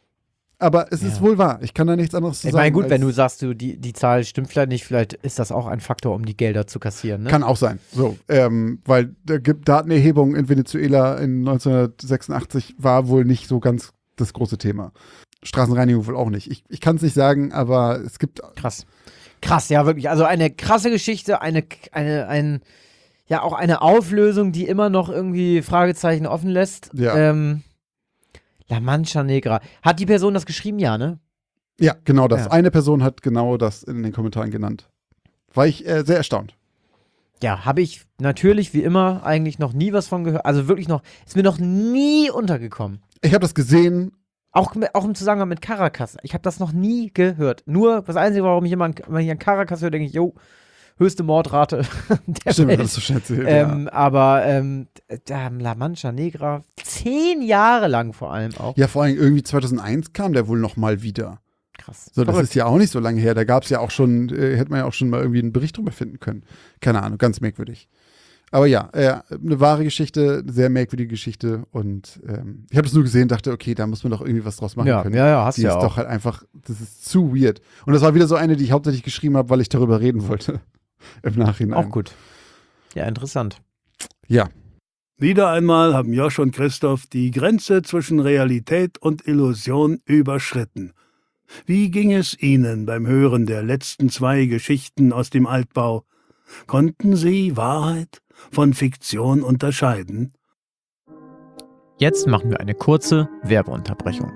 Aber es ja. ist wohl wahr. Ich kann da nichts anderes zu ich sagen. meine, gut, wenn du sagst, du, die, die Zahl stimmt vielleicht nicht, vielleicht ist das auch ein Faktor, um die Gelder zu kassieren. Ne? Kann auch sein. So, ähm, weil da gibt Datenerhebung in Venezuela in neunzehnhundertsechsundachtzig war wohl nicht so ganz das große Thema. Straßenreinigung wohl auch nicht. Ich, ich kann es nicht sagen, aber es gibt. Krass. Krass, ja, wirklich. Also eine krasse Geschichte, eine, eine, ein, ja, auch eine Auflösung, die immer noch irgendwie Fragezeichen offen lässt. Ja. Ähm, La Mancha Negra. Hat die Person das geschrieben? Ja, ne? Ja, genau das. Ja. Eine Person hat genau das in den Kommentaren genannt. War ich äh, sehr erstaunt. Ja, habe ich natürlich wie immer eigentlich noch nie was von gehört. Also wirklich noch, ist mir noch nie untergekommen. Ich habe das gesehen. Auch, auch im Zusammenhang mit Caracas. Ich habe das noch nie gehört. Nur das Einzige, warum ich immer, wenn ich an Caracas höre, denke ich, jo, höchste Mordrate der Stimmt, Welt. das ist so schön erzählt, ähm, ja. Aber ähm, da, La Mancha Negra, zehn Jahre lang vor allem auch. Ja, vor allem irgendwie zweitausendeins kam der wohl noch mal wieder. Krass. So, das Verrückt. ist ja auch nicht so lange her. Da gab es ja auch schon, äh, hätte man ja auch schon mal irgendwie einen Bericht drüber finden können. Keine Ahnung, ganz merkwürdig. Aber ja, äh, eine wahre Geschichte, sehr merkwürdige Geschichte. Und ähm, ich habe das nur gesehen, dachte, okay, da muss man doch irgendwie was draus machen ja, können. Ja, ja, hast die du ist ja auch. doch halt einfach, das ist zu weird. Und das war wieder so eine, die ich hauptsächlich geschrieben habe, weil ich darüber reden wollte. Im Nachhinein. Auch gut. Ja, interessant. Ja. Wieder einmal haben Josh und Christoph die Grenze zwischen Realität und Illusion überschritten. Wie ging es Ihnen beim Hören der letzten zwei Geschichten aus dem Altbau? Konnten Sie Wahrheit von Fiktion unterscheiden? Jetzt machen wir eine kurze Werbeunterbrechung.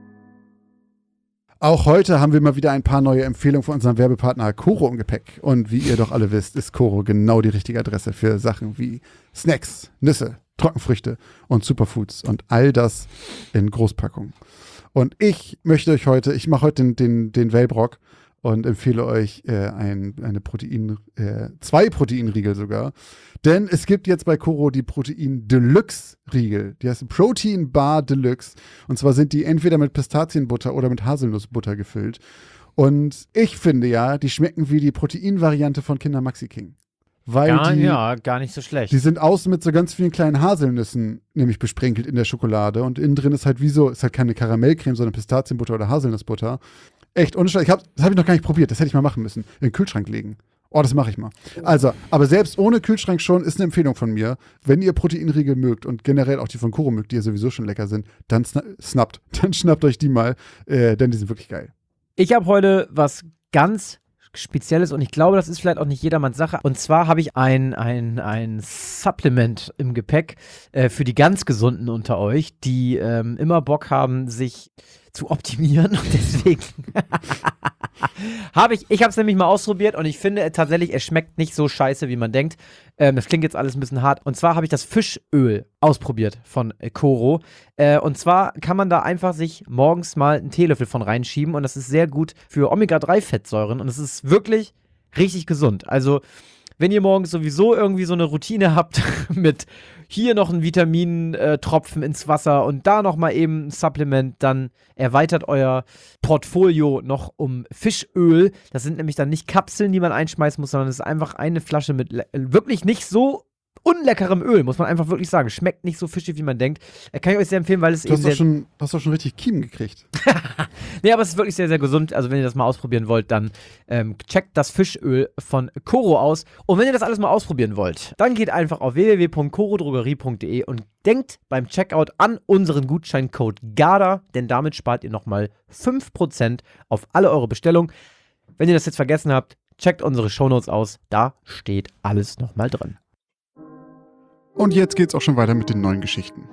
Auch heute haben wir mal wieder ein paar neue Empfehlungen von unserem Werbepartner Koro im Gepäck. Und wie ihr doch alle wisst, ist Koro genau die richtige Adresse für Sachen wie Snacks, Nüsse, Trockenfrüchte und Superfoods und all das in Großpackungen. Und ich möchte euch heute, ich mache heute den, den, den Wellbrock und empfehle euch äh, ein, eine Protein, äh, zwei Proteinriegel sogar. Denn es gibt jetzt bei Koro die Protein Deluxe Riegel. Die heißen Protein Bar Deluxe. Und zwar sind die entweder mit Pistazienbutter oder mit Haselnussbutter gefüllt. Und ich finde ja, die schmecken wie die Proteinvariante von Kinder Maxi King. Weil Ja, die, ja, gar nicht so schlecht. die sind außen mit so ganz vielen kleinen Haselnüssen nämlich besprenkelt in der Schokolade. Und innen drin ist halt wie so, ist halt keine Karamellcreme, sondern Pistazienbutter oder Haselnussbutter. Echt unschuldig. Ich hab, das habe ich noch gar nicht probiert. Das hätte ich mal machen müssen. In den Kühlschrank legen. Oh, das mache ich mal. Also, aber selbst ohne Kühlschrank schon ist eine Empfehlung von mir. Wenn ihr Proteinriegel mögt und generell auch die von Koro mögt, die ja sowieso schon lecker sind, dann sna- snappt. Dann schnappt euch die mal, äh, denn die sind wirklich geil. Ich habe heute was ganz Spezielles und ich glaube, das ist vielleicht auch nicht jedermanns Sache. Und zwar habe ich ein, ein, ein Supplement im Gepäck äh, für die ganz Gesunden unter euch, die ähm, immer Bock haben, sich zu optimieren. Und deswegen habe ich, ich habe es nämlich mal ausprobiert und ich finde tatsächlich, es schmeckt nicht so scheiße, wie man denkt. Ähm, das klingt jetzt alles ein bisschen hart. Und zwar habe ich das Fischöl ausprobiert von äh, Koro. Äh, und zwar kann man da einfach sich morgens mal einen Teelöffel von reinschieben und das ist sehr gut für Omega drei Fettsäuren und es ist wirklich richtig gesund. Also wenn ihr morgens sowieso irgendwie so eine Routine habt mit hier noch ein Vitamintropfen ins Wasser und da noch mal eben ein Supplement, dann erweitert euer Portfolio noch um Fischöl. Das sind nämlich dann nicht Kapseln, die man einschmeißen muss, sondern es ist einfach eine Flasche mit le- wirklich nicht so unleckerem Öl, muss man einfach wirklich sagen. Schmeckt nicht so fischig, wie man denkt. Äh, kann ich euch sehr empfehlen, weil es Du eben hast doch sehr... schon, du hast doch schon richtig Kiemen gekriegt. Nee, aber es ist wirklich sehr, sehr gesund. Also wenn ihr das mal ausprobieren wollt, dann ähm, checkt das Fischöl von Koro aus. Und wenn ihr das alles mal ausprobieren wollt, dann geht einfach auf w w w punkt koro drogerie punkt d e und denkt beim Checkout an unseren Gutscheincode GARDA, denn damit spart ihr nochmal fünf Prozent auf alle eure Bestellungen. Wenn ihr das jetzt vergessen habt, checkt unsere Shownotes aus. Da steht alles nochmal drin. Und jetzt geht's auch schon weiter mit den neuen Geschichten.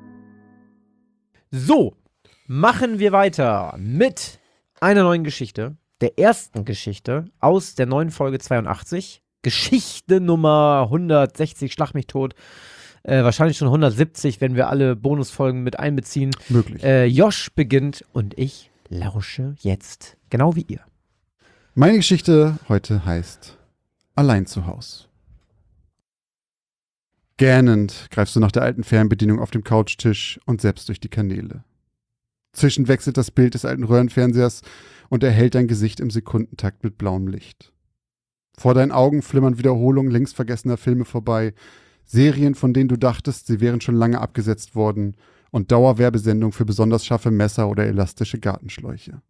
So, machen wir weiter mit einer neuen Geschichte. Der ersten Geschichte aus der neuen Folge zweiundachtzig. Geschichte Nummer hundertsechzig, Schlag mich tot. Äh, wahrscheinlich schon hundertsiebzig, wenn wir alle Bonusfolgen mit einbeziehen. Möglich. Äh, Josh beginnt und ich lausche jetzt, genau wie ihr. Meine Geschichte heute heißt Allein zu Haus. Gähnend greifst du nach der alten Fernbedienung auf dem Couchtisch und zappst durch die Kanäle. Zwischen wechselt das Bild des alten Röhrenfernsehers und erhellt dein Gesicht im Sekundentakt mit blauem Licht. Vor deinen Augen flimmern Wiederholungen längst vergessener Filme vorbei, Serien, von denen du dachtest, sie wären schon lange abgesetzt worden, und Dauerwerbesendungen für besonders scharfe Messer oder elastische Gartenschläuche.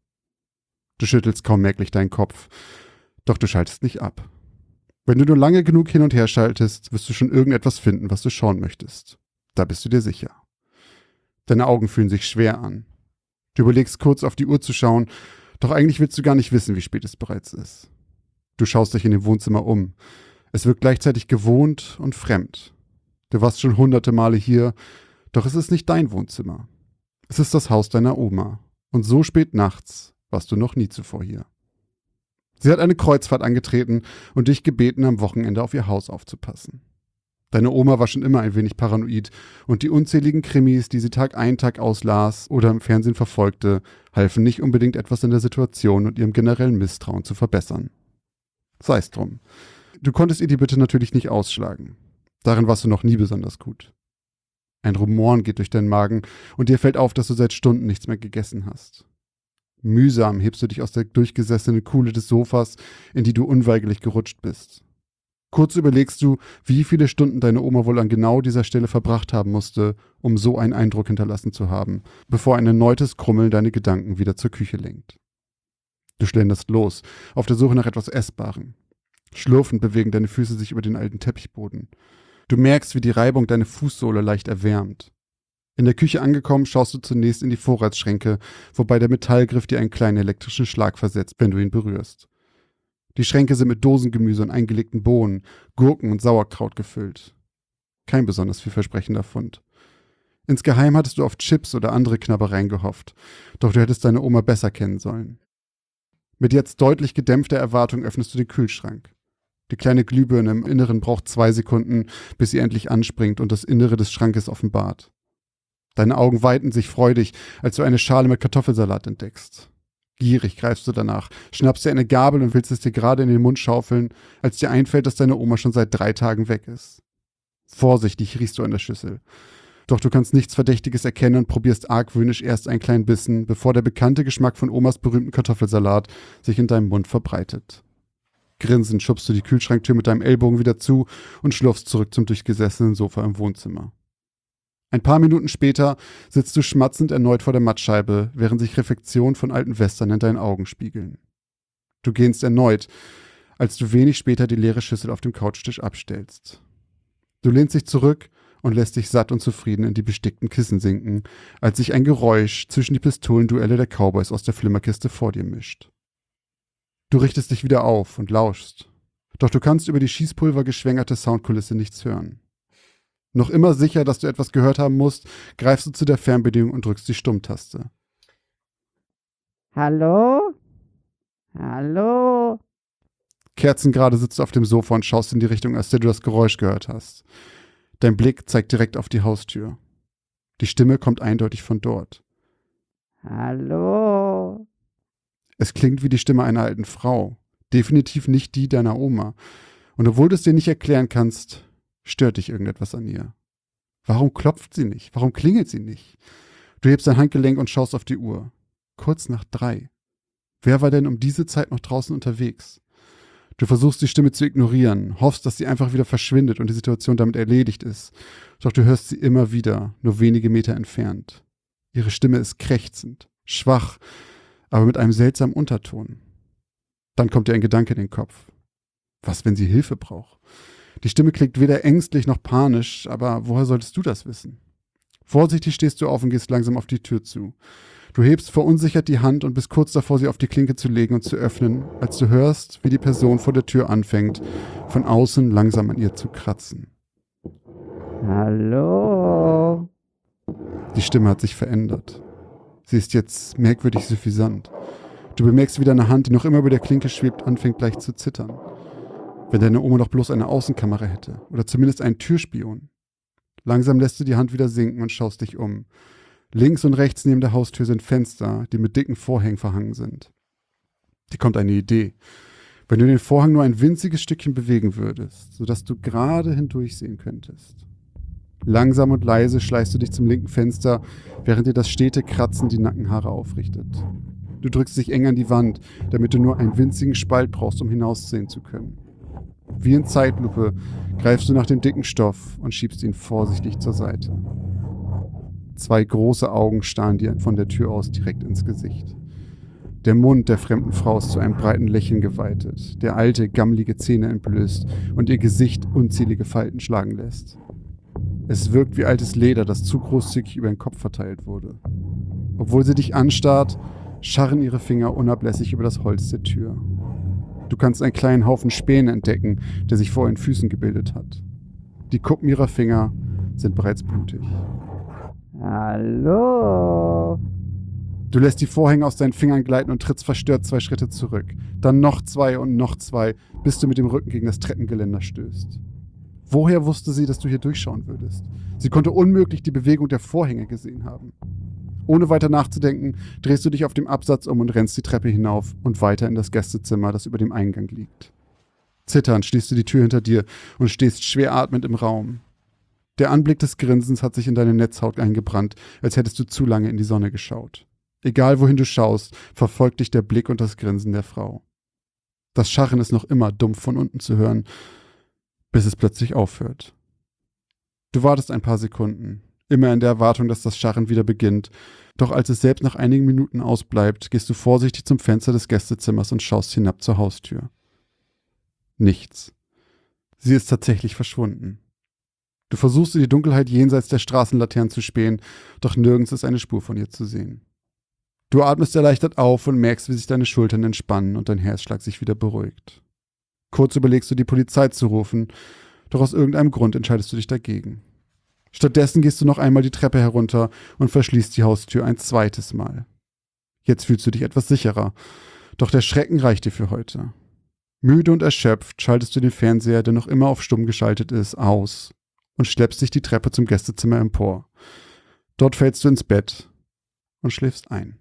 Du schüttelst kaum merklich deinen Kopf, doch du schaltest nicht ab. Wenn du nur lange genug hin und her schaltest, wirst du schon irgendetwas finden, was du schauen möchtest. Da bist du dir sicher. Deine Augen fühlen sich schwer an. Du überlegst kurz, auf die Uhr zu schauen, doch eigentlich willst du gar nicht wissen, wie spät es bereits ist. Du schaust dich in dem Wohnzimmer um. Es wirkt gleichzeitig gewohnt und fremd. Du warst schon hunderte Male hier, doch es ist nicht dein Wohnzimmer. Es ist das Haus deiner Oma. Und so spät nachts warst du noch nie zuvor hier. Sie hat eine Kreuzfahrt angetreten und dich gebeten, am Wochenende auf ihr Haus aufzupassen. Deine Oma war schon immer ein wenig paranoid und die unzähligen Krimis, die sie Tag ein, Tag aus las oder im Fernsehen verfolgte, halfen nicht unbedingt etwas in der Situation und ihrem generellen Misstrauen zu verbessern. Sei's drum. Du konntest ihr die Bitte natürlich nicht ausschlagen. Darin warst du noch nie besonders gut. Ein Rumoren geht durch deinen Magen und dir fällt auf, dass du seit Stunden nichts mehr gegessen hast. Mühsam hebst du dich aus der durchgesessenen Kuhle des Sofas, in die du unweigerlich gerutscht bist. Kurz überlegst du, wie viele Stunden deine Oma wohl an genau dieser Stelle verbracht haben musste, um so einen Eindruck hinterlassen zu haben, bevor ein erneutes Krummeln deine Gedanken wieder zur Küche lenkt. Du schlenderst los, auf der Suche nach etwas Essbarem. Schlurfend bewegen deine Füße sich über den alten Teppichboden. Du merkst, wie die Reibung deine Fußsohle leicht erwärmt. In der Küche angekommen, schaust du zunächst in die Vorratsschränke, wobei der Metallgriff dir einen kleinen elektrischen Schlag versetzt, wenn du ihn berührst. Die Schränke sind mit Dosengemüse und eingelegten Bohnen, Gurken und Sauerkraut gefüllt. Kein besonders vielversprechender Fund. Insgeheim hattest du auf Chips oder andere Knabbereien gehofft, doch du hättest deine Oma besser kennen sollen. Mit jetzt deutlich gedämpfter Erwartung öffnest du den Kühlschrank. Die kleine Glühbirne im Inneren braucht zwei Sekunden, bis sie endlich anspringt und das Innere des Schrankes offenbart. Deine Augen weiten sich freudig, als du eine Schale mit Kartoffelsalat entdeckst. Gierig greifst du danach, schnappst dir eine Gabel und willst es dir gerade in den Mund schaufeln, als dir einfällt, dass deine Oma schon seit drei Tagen weg ist. Vorsichtig riechst du an der Schüssel. Doch du kannst nichts Verdächtiges erkennen und probierst argwöhnisch erst einen kleinen Bissen, bevor der bekannte Geschmack von Omas berühmten Kartoffelsalat sich in deinem Mund verbreitet. Grinsend schubst du die Kühlschranktür mit deinem Ellbogen wieder zu und schlurfst zurück zum durchgesessenen Sofa im Wohnzimmer. Ein paar Minuten später sitzt du schmatzend erneut vor der Mattscheibe, während sich Reflexionen von alten Western in deinen Augen spiegeln. Du gähnst erneut, als du wenig später die leere Schüssel auf dem Couchtisch abstellst. Du lehnst dich zurück und lässt dich satt und zufrieden in die bestickten Kissen sinken, als sich ein Geräusch zwischen die Pistolenduelle der Cowboys aus der Flimmerkiste vor dir mischt. Du richtest dich wieder auf und lauschst, doch du kannst über die schießpulvergeschwängerte Soundkulisse nichts hören. Noch immer sicher, dass du etwas gehört haben musst, greifst du zu der Fernbedienung und drückst die Stummtaste. Hallo? Hallo? Kerzengerade sitzt du auf dem Sofa und schaust in die Richtung, als du das Geräusch gehört hast. Dein Blick zeigt direkt auf die Haustür. Die Stimme kommt eindeutig von dort. Hallo? Es klingt wie die Stimme einer alten Frau. Definitiv nicht die deiner Oma. Und obwohl du es dir nicht erklären kannst, stört dich irgendetwas an ihr. Warum klopft sie nicht? Warum klingelt sie nicht? Du hebst dein Handgelenk und schaust auf die Uhr. Kurz nach drei. Wer war denn um diese Zeit noch draußen unterwegs? Du versuchst die Stimme zu ignorieren, hoffst, dass sie einfach wieder verschwindet und die Situation damit erledigt ist. Doch du hörst sie immer wieder, nur wenige Meter entfernt. Ihre Stimme ist krächzend, schwach, aber mit einem seltsamen Unterton. Dann kommt dir ein Gedanke in den Kopf. Was, wenn sie Hilfe braucht? Die Stimme klingt weder ängstlich noch panisch, aber woher solltest du das wissen? Vorsichtig stehst du auf und gehst langsam auf die Tür zu. Du hebst verunsichert die Hand und bist kurz davor, sie auf die Klinke zu legen und zu öffnen, als du hörst, wie die Person vor der Tür anfängt, von außen langsam an ihr zu kratzen. Hallo? Die Stimme hat sich verändert. Sie ist jetzt merkwürdig suffisant. Du bemerkst, wie deine Hand, die noch immer über der Klinke schwebt, anfängt gleich zu zittern. Wenn deine Oma doch bloß eine Außenkamera hätte oder zumindest einen Türspion. Langsam lässt du die Hand wieder sinken und schaust dich um. Links und rechts neben der Haustür sind Fenster, die mit dicken Vorhängen verhangen sind. Dir kommt eine Idee. Wenn du den Vorhang nur ein winziges Stückchen bewegen würdest, sodass du gerade hindurchsehen könntest. Langsam und leise schleichst du dich zum linken Fenster, während dir das stete Kratzen die Nackenhaare aufrichtet. Du drückst dich eng an die Wand, damit du nur einen winzigen Spalt brauchst, um hinaussehen zu können. Wie in Zeitlupe greifst du nach dem dicken Stoff und schiebst ihn vorsichtig zur Seite. Zwei große Augen starren dir von der Tür aus direkt ins Gesicht. Der Mund der fremden Frau ist zu einem breiten Lächeln geweitet, der alte, gammlige Zähne entblößt und ihr Gesicht unzählige Falten schlagen lässt. Es wirkt wie altes Leder, das zu großzügig über den Kopf verteilt wurde. Obwohl sie dich anstarrt, scharren ihre Finger unablässig über das Holz der Tür. Du kannst einen kleinen Haufen Späne entdecken, der sich vor ihren Füßen gebildet hat. Die Kuppen ihrer Finger sind bereits blutig. Hallo? Du lässt die Vorhänge aus deinen Fingern gleiten und trittst verstört zwei Schritte zurück. Dann noch zwei und noch zwei, bis du mit dem Rücken gegen das Treppengeländer stößt. Woher wusste sie, dass du hier durchschauen würdest? Sie konnte unmöglich die Bewegung der Vorhänge gesehen haben. Ohne weiter nachzudenken, drehst du dich auf dem Absatz um und rennst die Treppe hinauf und weiter in das Gästezimmer, das über dem Eingang liegt. Zitternd schließt du die Tür hinter dir und stehst schwer atmend im Raum. Der Anblick des Grinsens hat sich in deine Netzhaut eingebrannt, als hättest du zu lange in die Sonne geschaut. Egal wohin du schaust, verfolgt dich der Blick und das Grinsen der Frau. Das Scharren ist noch immer dumpf von unten zu hören, bis es plötzlich aufhört. Du wartest ein paar Sekunden, immer in der Erwartung, dass das Scharren wieder beginnt, doch als es selbst nach einigen Minuten ausbleibt, gehst du vorsichtig zum Fenster des Gästezimmers und schaust hinab zur Haustür. Nichts. Sie ist tatsächlich verschwunden. Du versuchst in die Dunkelheit jenseits der Straßenlaternen zu spähen, doch nirgends ist eine Spur von ihr zu sehen. Du atmest erleichtert auf und merkst, wie sich deine Schultern entspannen und dein Herzschlag sich wieder beruhigt. Kurz überlegst du, die Polizei zu rufen, doch aus irgendeinem Grund entscheidest du dich dagegen. Stattdessen gehst du noch einmal die Treppe herunter und verschließt die Haustür ein zweites Mal. Jetzt fühlst du dich etwas sicherer, doch der Schrecken reicht dir für heute. Müde und erschöpft schaltest du den Fernseher, der noch immer auf stumm geschaltet ist, aus und schleppst dich die Treppe zum Gästezimmer empor. Dort fällst du ins Bett und schläfst ein.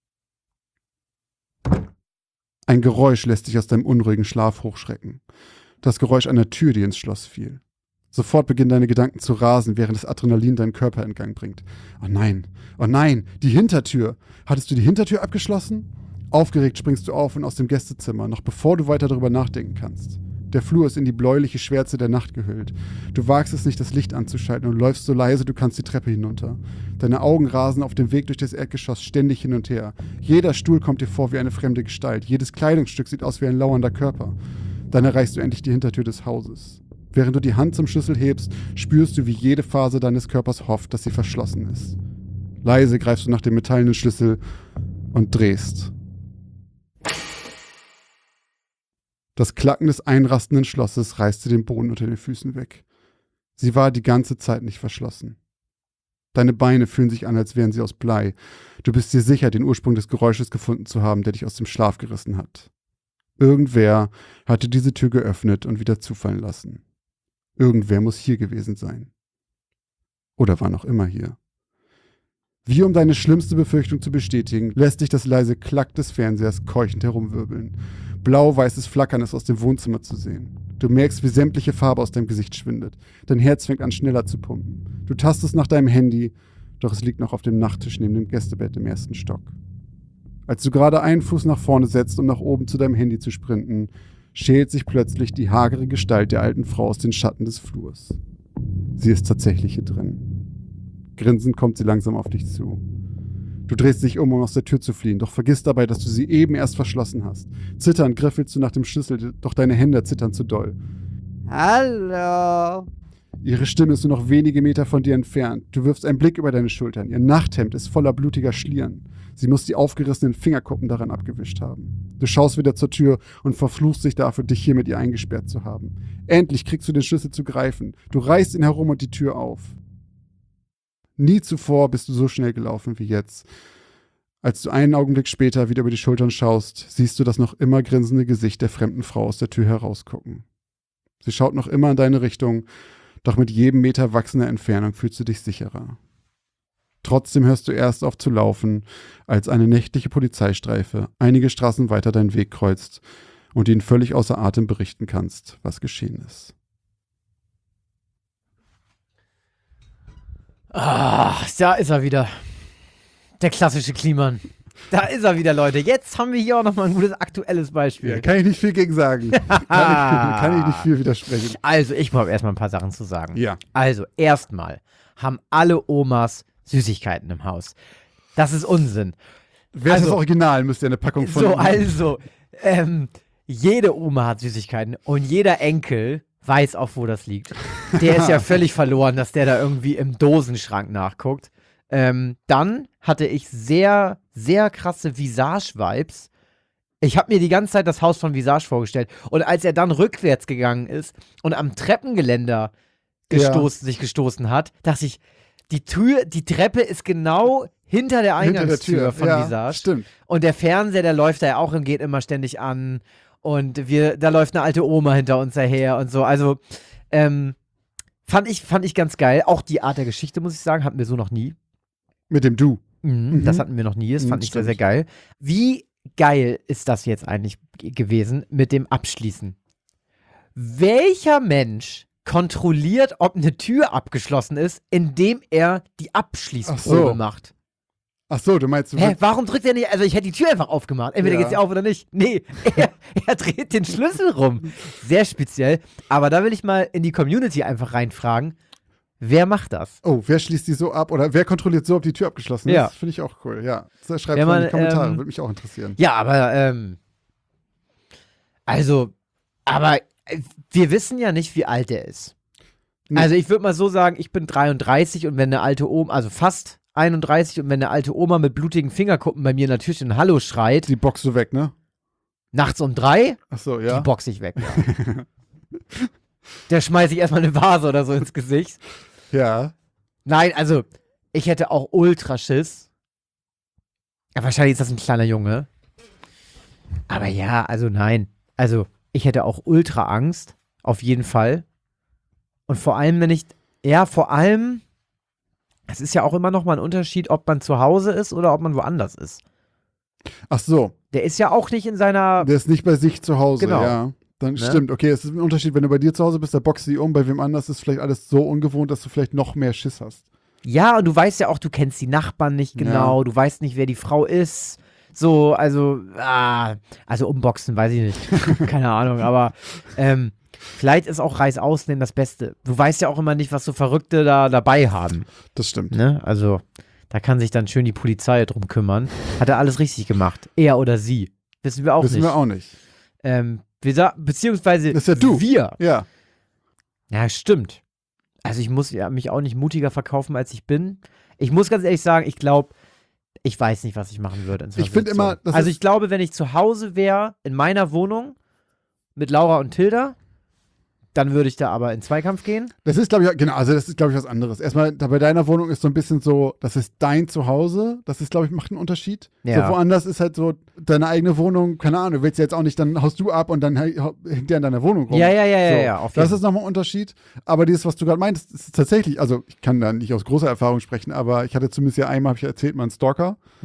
Ein Geräusch lässt dich aus deinem unruhigen Schlaf hochschrecken. Das Geräusch einer Tür, die ins Schloss fiel. Sofort beginnen deine Gedanken zu rasen, während das Adrenalin deinen Körper in Gang bringt. Oh nein, oh nein, die Hintertür. Hattest du die Hintertür abgeschlossen? Aufgeregt springst du auf und aus dem Gästezimmer, noch bevor du weiter darüber nachdenken kannst. Der Flur ist in die bläuliche Schwärze der Nacht gehüllt. Du wagst es nicht, das Licht anzuschalten und läufst so leise du kannst die Treppe hinunter. Deine Augen rasen auf dem Weg durch das Erdgeschoss ständig hin und her. Jeder Stuhl kommt dir vor wie eine fremde Gestalt. Jedes Kleidungsstück sieht aus wie ein lauernder Körper. Dann erreichst du endlich die Hintertür des Hauses. Während du die Hand zum Schlüssel hebst, spürst du, wie jede Phase deines Körpers hofft, dass sie verschlossen ist. Leise greifst du nach dem metallenen Schlüssel und drehst. Das Klacken des einrastenden Schlosses reißte den Boden unter den Füßen weg. Sie war die ganze Zeit nicht verschlossen. Deine Beine fühlen sich an, als wären sie aus Blei. Du bist dir sicher, den Ursprung des Geräusches gefunden zu haben, der dich aus dem Schlaf gerissen hat. Irgendwer hatte diese Tür geöffnet und wieder zufallen lassen. Irgendwer muss hier gewesen sein. Oder war noch immer hier. Wie um deine schlimmste Befürchtung zu bestätigen, lässt dich das leise Klack des Fernsehers keuchend herumwirbeln. Blau-weißes Flackern ist aus dem Wohnzimmer zu sehen. Du merkst, wie sämtliche Farbe aus deinem Gesicht schwindet. Dein Herz fängt an, schneller zu pumpen. Du tastest nach deinem Handy, doch es liegt noch auf dem Nachttisch neben dem Gästebett im ersten Stock. Als du gerade einen Fuß nach vorne setzt, um nach oben zu deinem Handy zu sprinten, schält sich plötzlich die hagere Gestalt der alten Frau aus den Schatten des Flurs. Sie ist tatsächlich hier drin. Grinsend kommt sie langsam auf dich zu. Du drehst dich um, um aus der Tür zu fliehen, doch vergisst dabei, dass du sie eben erst verschlossen hast. Zitternd griffelst du nach dem Schlüssel, doch deine Hände zittern zu doll. Hallo. Ihre Stimme ist nur noch wenige Meter von dir entfernt. Du wirfst einen Blick über deine Schultern. Ihr Nachthemd ist voller blutiger Schlieren. Sie muss die aufgerissenen Fingerkuppen daran abgewischt haben. Du schaust wieder zur Tür und verfluchst dich dafür, dich hier mit ihr eingesperrt zu haben. Endlich kriegst du den Schlüssel zu greifen. Du reißt ihn herum und die Tür auf. Nie zuvor bist du so schnell gelaufen wie jetzt. Als du einen Augenblick später wieder über die Schultern schaust, siehst du das noch immer grinsende Gesicht der fremden Frau aus der Tür herausgucken. Sie schaut noch immer in deine Richtung, doch mit jedem Meter wachsender Entfernung fühlst du dich sicherer. Trotzdem hörst du erst auf zu laufen, als eine nächtliche Polizeistreife einige Straßen weiter deinen Weg kreuzt und ihnen völlig außer Atem berichten kannst, was geschehen ist. Ah, da ist er wieder. Der klassische Kliman. Da ist er wieder, Leute. Jetzt haben wir hier auch nochmal ein gutes aktuelles Beispiel. Ja, kann ich nicht viel gegen sagen. kann, ich, kann ich nicht viel widersprechen. Also, ich habe erstmal ein paar Sachen zu sagen. Ja. Also, erstmal haben alle Omas Süßigkeiten im Haus. Das ist Unsinn. Wer also, ist das Original? Müsst ihr eine Packung von... So, also, ähm, jede Oma hat Süßigkeiten und jeder Enkel weiß auch, wo das liegt. Der ist ja völlig verloren, dass der da irgendwie im Dosenschrank nachguckt. Ähm, dann hatte ich sehr, sehr krasse Visage-Vibes. Ich habe mir die ganze Zeit das Haus von Visage vorgestellt. Und als er dann rückwärts gegangen ist und am Treppengeländer gestoßen, ja. sich gestoßen hat, dachte ich, die Tür, die Treppe ist genau hinter der Eingangstür hinter der Tür. von ja, Visage. Stimmt. Und der Fernseher, der läuft da ja auch und geht immer ständig an. Und wir, da läuft eine alte Oma hinter uns daher und so. Also, ähm, fand ich, fand ich ganz geil. Auch die Art der Geschichte, muss ich sagen, hatten wir so noch nie. Mit dem Du. Mhm, Mhm. Das hatten wir noch nie. Das fand Mhm, ich sehr, stimmt. sehr geil. Wie geil ist das jetzt eigentlich g- gewesen mit dem Abschließen? Welcher Mensch kontrolliert, ob eine Tür abgeschlossen ist, indem er die Abschließprobe Ach so. macht? Ach so, du meinst... Du Hä, warum drückt er nicht? Also ich hätte die Tür einfach aufgemacht. Entweder Ja. geht sie auf oder nicht. Nee, er, er dreht den Schlüssel rum. Sehr speziell. Aber da will ich mal in die Community einfach reinfragen. Wer macht das? Oh, wer schließt die so ab? Oder wer kontrolliert so, ob die Tür abgeschlossen Ja. ist? Finde ich auch cool, ja. Das schreibt Wenn mal in man, die Kommentare, ähm, würde mich auch interessieren. Ja, aber, ähm, also, aber äh, wir wissen ja nicht, wie alt er ist. Nee. Also ich würde mal so sagen, ich bin dreiunddreißig und wenn eine alte Oma, also fast einunddreißig und wenn eine alte Oma mit blutigen Fingerkuppen bei mir in der Tür steht und Hallo schreit, Die boxst du weg, ne? nachts um drei, Ach so, die ja. boxe ich weg. Ja. Der schmeiße ich erstmal eine Vase oder so ins Gesicht. Ja. Nein, also, ich hätte auch ultra Schiss. Ja, wahrscheinlich ist das ein kleiner Junge. Aber ja, also nein. Also, ich hätte auch ultra Angst. Auf jeden Fall. Und vor allem, wenn ich, ja, vor allem, es ist ja auch immer noch mal ein Unterschied, ob man zu Hause ist oder ob man woanders ist. Ach so, Der ist ja auch nicht in seiner, der ist nicht bei sich zu Hause, Genau. ja. Dann Ne? stimmt, okay, es ist ein Unterschied, wenn du bei dir zu Hause bist, da boxst du die um, bei wem anders ist vielleicht alles so ungewohnt, dass du vielleicht noch mehr Schiss hast. ja, und du weißt ja auch, du kennst die Nachbarn nicht genau, du weißt nicht, wer die Frau ist. So, also, ah, also umboxen, weiß ich nicht. Keine Ahnung, aber ähm, vielleicht ist auch Reißausnehmen das Beste. Du weißt ja auch immer nicht, was so Verrückte da dabei haben. Das stimmt. Ne? Also, da kann sich dann schön die Polizei drum kümmern. Hat er alles richtig gemacht? Er oder sie? Wissen wir auch Wissen nicht. wir auch nicht. Ähm, wir sa- beziehungsweise Das ist ja du. wir. Ja. Ja, stimmt. Also ich muss ja mich auch nicht mutiger verkaufen, als ich bin. Ich muss ganz ehrlich sagen, ich glaube, ich weiß nicht, was ich machen würde. In so einer Ich finde Situation. immer, das Also ist- ich glaube, wenn ich zu Hause wäre, in meiner Wohnung, mit Laura und Tilda, dann würde ich da aber in Zweikampf gehen. Das ist, glaube ich, genau, also das ist, glaube ich, was anderes. Erstmal, da bei deiner Wohnung ist so ein bisschen so, das ist dein Zuhause. Das ist, glaube ich, macht einen Unterschied. Ja. So woanders ist halt so deine eigene Wohnung, keine Ahnung, du willst ja jetzt auch nicht, dann haust du ab und dann hängt der in deiner Wohnung rum. Ja, ja, ja, ja, so. ja, auf Das jeden ist nochmal ein Unterschied. Aber dieses, was du gerade meintest, ist tatsächlich, also ich kann da nicht aus großer Erfahrung sprechen, aber ich hatte zumindest ja einmal, habe ich erzählt, mal einen Stalker. Ja.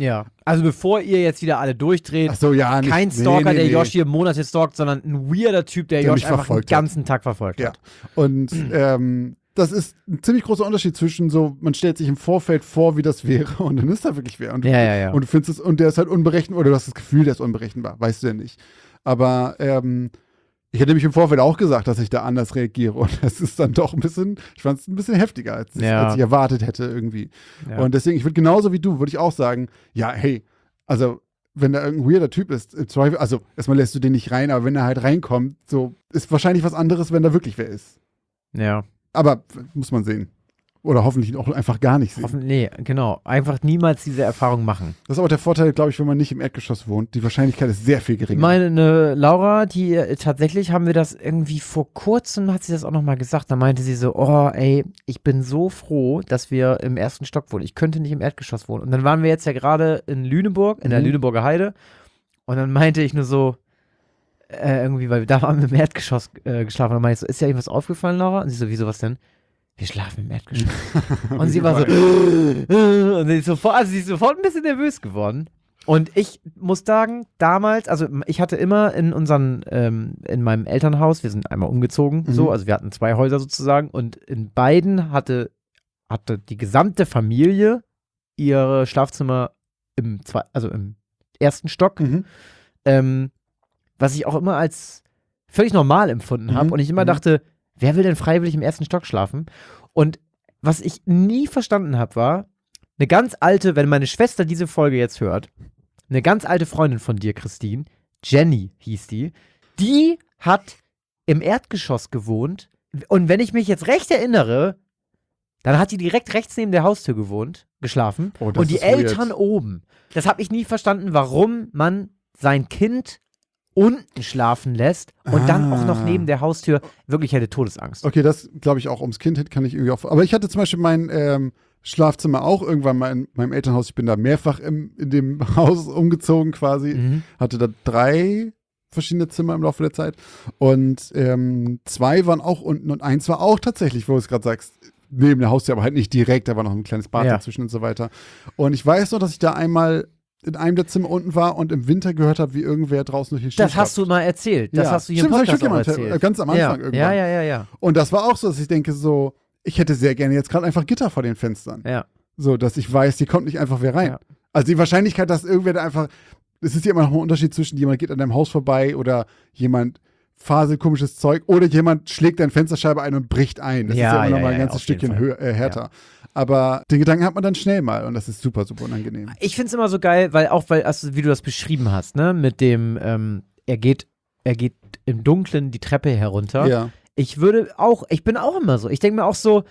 Also bevor ihr jetzt wieder alle durchdreht, Ach so, ja, nicht. kein nee, Stalker, nee, der nee. Josh hier Monate stalkt, sondern ein weirder Typ, der, Der Josh mich einfach den verfolgt hat. ganzen Tag verfolgt Ja. hat. Und ähm, das ist ein ziemlich großer Unterschied zwischen so, man stellt sich im Vorfeld vor, wie das wäre und dann ist da wirklich wer. Und du, Ja, ja, ja. Und du findest es, und der ist halt unberechenbar, oder du hast das Gefühl, der ist unberechenbar, weißt du ja nicht. Aber ähm, ich hätte mich im Vorfeld auch gesagt, dass ich da anders reagiere und das ist dann doch ein bisschen, ich fand es ein bisschen heftiger, als, ich- Ja. als ich erwartet hätte irgendwie. Ja. Und deswegen, ich würde genauso wie du, würde ich auch sagen, ja, hey, also wenn da irgendein weirder Typ ist, im Zweifel, also erstmal lässt du den nicht rein, aber wenn er halt reinkommt, so ist wahrscheinlich was anderes, wenn da wirklich wer ist. ja. Aber muss man sehen. Oder hoffentlich auch einfach gar nicht sehen. Hoffen, nee, genau. Einfach niemals diese Erfahrung machen. Das ist auch der Vorteil, glaube ich, wenn man nicht im Erdgeschoss wohnt. Die Wahrscheinlichkeit ist sehr viel geringer. Meine ne, Laura, die äh, tatsächlich haben wir das irgendwie vor kurzem, hat sie das auch nochmal gesagt, da meinte sie so, oh ey, ich bin so froh, dass wir im ersten Stock wohnen. Ich könnte nicht im Erdgeschoss wohnen. Und dann waren wir jetzt ja gerade in Lüneburg, in der Mhm. Lüneburger Heide. Und dann meinte ich nur so, äh, irgendwie, weil da haben wir im Erdgeschoss äh, geschlafen. Und dann meinte ich so, ist dir irgendwas aufgefallen, Laura? Und sie so, wieso, was denn? Wir schlafen im Erdgeschoss. Und sie war so, und sie ist sofort, also sie ist sofort ein bisschen nervös geworden. Und ich muss sagen, damals, also ich hatte immer in unseren, ähm, in meinem Elternhaus, wir sind einmal umgezogen, Mhm. so, also wir hatten zwei Häuser sozusagen und in beiden hatte, hatte die gesamte Familie ihre Schlafzimmer im zwei, also im ersten Stock, Mhm. ähm, was ich auch immer als völlig normal empfunden habe Mhm. und ich immer Mhm. dachte, wer will denn freiwillig im ersten Stock schlafen? Und was ich nie verstanden habe, war, eine ganz alte, wenn meine Schwester diese Folge jetzt hört, eine ganz alte Freundin von dir, Christine, Jenny hieß die, die hat im Erdgeschoss gewohnt und wenn ich mich jetzt recht erinnere, dann hat die direkt rechts neben der Haustür gewohnt, geschlafen Oh, das und die ist weird. Eltern oben. Das habe ich nie verstanden, warum man sein Kind unten schlafen lässt und dann auch noch Ah. neben der Haustür wirklich hätte Todesangst. Okay, das glaube ich auch ums Kind hin kann ich irgendwie auch. Aber ich hatte zum Beispiel mein ähm, Schlafzimmer auch irgendwann mal in meinem Elternhaus. Ich bin da mehrfach im, in dem Haus umgezogen quasi. Mhm. Hatte da drei verschiedene Zimmer im Laufe der Zeit. Und ähm, zwei waren auch unten und eins war auch tatsächlich, wo du es gerade sagst, neben der Haustür, aber halt nicht direkt. Da war noch ein kleines Bad Ja. dazwischen und so weiter. Und ich weiß noch, dass ich da einmal in einem der Zimmer unten war und im Winter gehört habe, wie irgendwer draußen durch den Schnee Das hast du mal erzählt. Das Ja. hast du hier im Stimmt, das hab ich Podcast auch wirklich mal erzählt. ganz am Anfang ja. irgendwann. Ja, ja, ja, ja. Und das war auch so, dass ich denke so, ich hätte sehr gerne jetzt gerade einfach Gitter vor den Fenstern. Ja. So, dass ich weiß, hier kommt nicht einfach wer rein. Ja. Also die Wahrscheinlichkeit, dass irgendwer da einfach, es ist ja immer noch ein Unterschied zwischen jemand geht an deinem Haus vorbei oder jemand faselt komisches Zeug oder jemand schlägt deine Fensterscheibe ein und bricht ein. Das Ja, ist ja immer ja, noch mal ja, ein ganzes auf jeden Stückchen Fall. höher, äh, härter. Aber den Gedanken hat man dann schnell mal und das ist super, super unangenehm. Ich finde es immer so geil, weil auch, weil, also, wie du das beschrieben hast, ne, mit dem, ähm, er geht, er geht im Dunkeln die Treppe herunter. Ja. Ich würde auch, ich bin auch immer so. Ich denke mir auch so,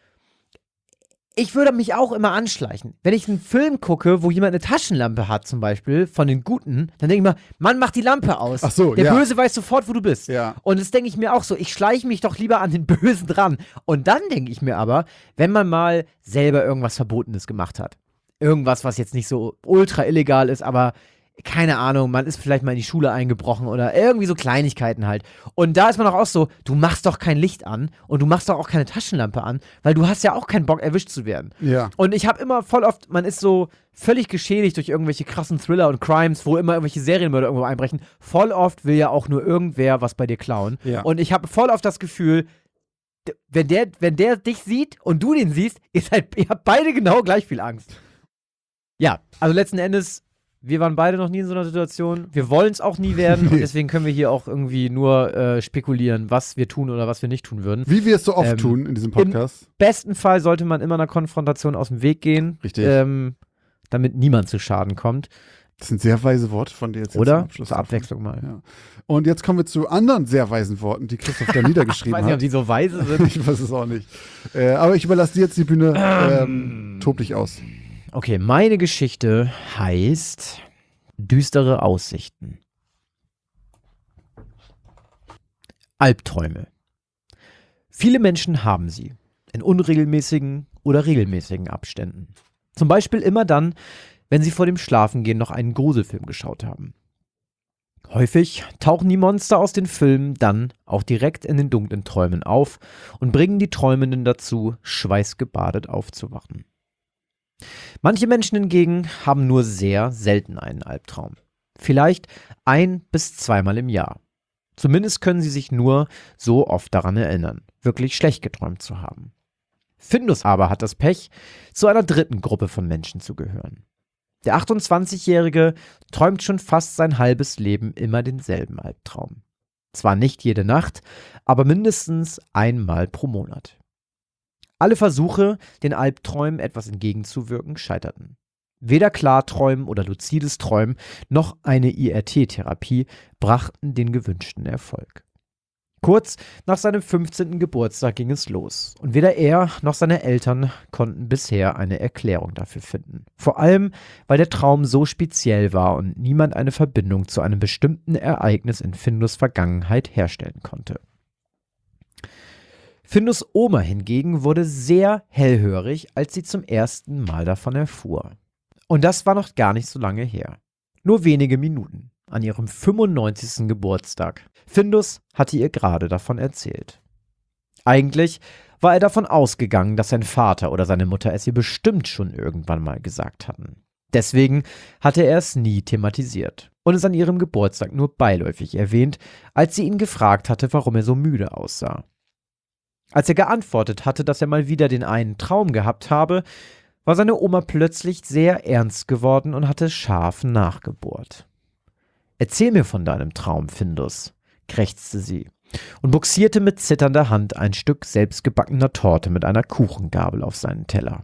ich würde mich auch immer anschleichen. Wenn ich einen Film gucke, wo jemand eine Taschenlampe hat, zum Beispiel, von den Guten, dann denke ich mir, Mann, mach die Lampe aus. Ach so, Der ja. Böse weiß sofort, wo du bist. Ja. Und das denke ich mir auch so, ich schleiche mich doch lieber an den Bösen dran. Und dann denke ich mir aber, wenn man mal selber irgendwas Verbotenes gemacht hat, irgendwas, was jetzt nicht so ultra illegal ist, aber keine Ahnung, man ist vielleicht mal in die Schule eingebrochen oder irgendwie so Kleinigkeiten halt. Und da ist man doch auch so, du machst doch kein Licht an und du machst doch auch keine Taschenlampe an, weil du hast ja auch keinen Bock, erwischt zu werden. Ja. Und ich habe immer voll oft, man ist so völlig geschädigt durch irgendwelche krassen Thriller und Crimes, wo immer irgendwelche Serienmörder irgendwo einbrechen. Voll oft will ja auch nur irgendwer was bei dir klauen. Ja. Und ich habe voll oft das Gefühl, d- wenn der, wenn der dich sieht und du den siehst, ihr, seid, ihr habt beide genau gleich viel Angst. Ja, also letzten Endes, wir waren beide noch nie in so einer Situation. Wir wollen es auch nie werden Nee. und deswegen können wir hier auch irgendwie nur äh, spekulieren, was wir tun oder was wir nicht tun würden. Wie wir es so oft Ähm, tun in diesem Podcast. Besten Fall sollte man immer einer Konfrontation aus dem Weg gehen. Richtig. Ähm, damit niemand zu Schaden kommt. Das sind sehr weise Worte von dir jetzt. zum Oder? Abschluss Zur davon. Abwechslung mal. Ja. Und jetzt kommen wir zu anderen sehr weisen Worten, die Christoph da Ich niedergeschrieben weiß nicht, ob hat. die so weise sind. Ich weiß es auch nicht. Äh, aber ich überlasse dir jetzt die Bühne. Ähm, tob dich aus. Okay, meine Geschichte heißt Düstere Aussichten. Albträume. Viele Menschen haben sie. In unregelmäßigen oder regelmäßigen Abständen. Zum Beispiel immer dann, wenn sie vor dem Schlafengehen noch einen Gruselfilm geschaut haben. Häufig tauchen die Monster aus den Filmen dann auch direkt in den dunklen Träumen auf und bringen die Träumenden dazu, schweißgebadet aufzuwachen. Manche Menschen hingegen haben nur sehr selten einen Albtraum. Vielleicht ein- bis zweimal im Jahr. Zumindest können sie sich nur so oft daran erinnern, wirklich schlecht geträumt zu haben. Findus aber hat das Pech, zu einer dritten Gruppe von Menschen zu gehören. Der achtundzwanzigjährige träumt schon fast sein halbes Leben immer denselben Albtraum. Zwar nicht jede Nacht, aber mindestens einmal pro Monat. Alle Versuche, den Albträumen etwas entgegenzuwirken, scheiterten. Weder Klarträumen oder luzides Träumen noch eine I R T-Therapie brachten den gewünschten Erfolg. Kurz nach seinem fünfzehnten Geburtstag ging es los und weder er noch seine Eltern konnten bisher eine Erklärung dafür finden. Vor allem, weil der Traum so speziell war und niemand eine Verbindung zu einem bestimmten Ereignis in Findus Vergangenheit herstellen konnte. Findus Oma hingegen wurde sehr hellhörig, als sie zum ersten Mal davon erfuhr. Und das war noch gar nicht so lange her. Nur wenige Minuten, an ihrem fünfundneunzigsten Geburtstag. Findus hatte ihr gerade davon erzählt. Eigentlich war er davon ausgegangen, dass sein Vater oder seine Mutter es ihr bestimmt schon irgendwann mal gesagt hatten. Deswegen hatte er es nie thematisiert und es an ihrem Geburtstag nur beiläufig erwähnt, als sie ihn gefragt hatte, warum er so müde aussah. Als er geantwortet hatte, dass er mal wieder den einen Traum gehabt habe, war seine Oma plötzlich sehr ernst geworden und hatte scharf nachgebohrt. »Erzähl mir von deinem Traum, Findus«, krächzte sie und buxierte mit zitternder Hand ein Stück selbstgebackener Torte mit einer Kuchengabel auf seinen Teller.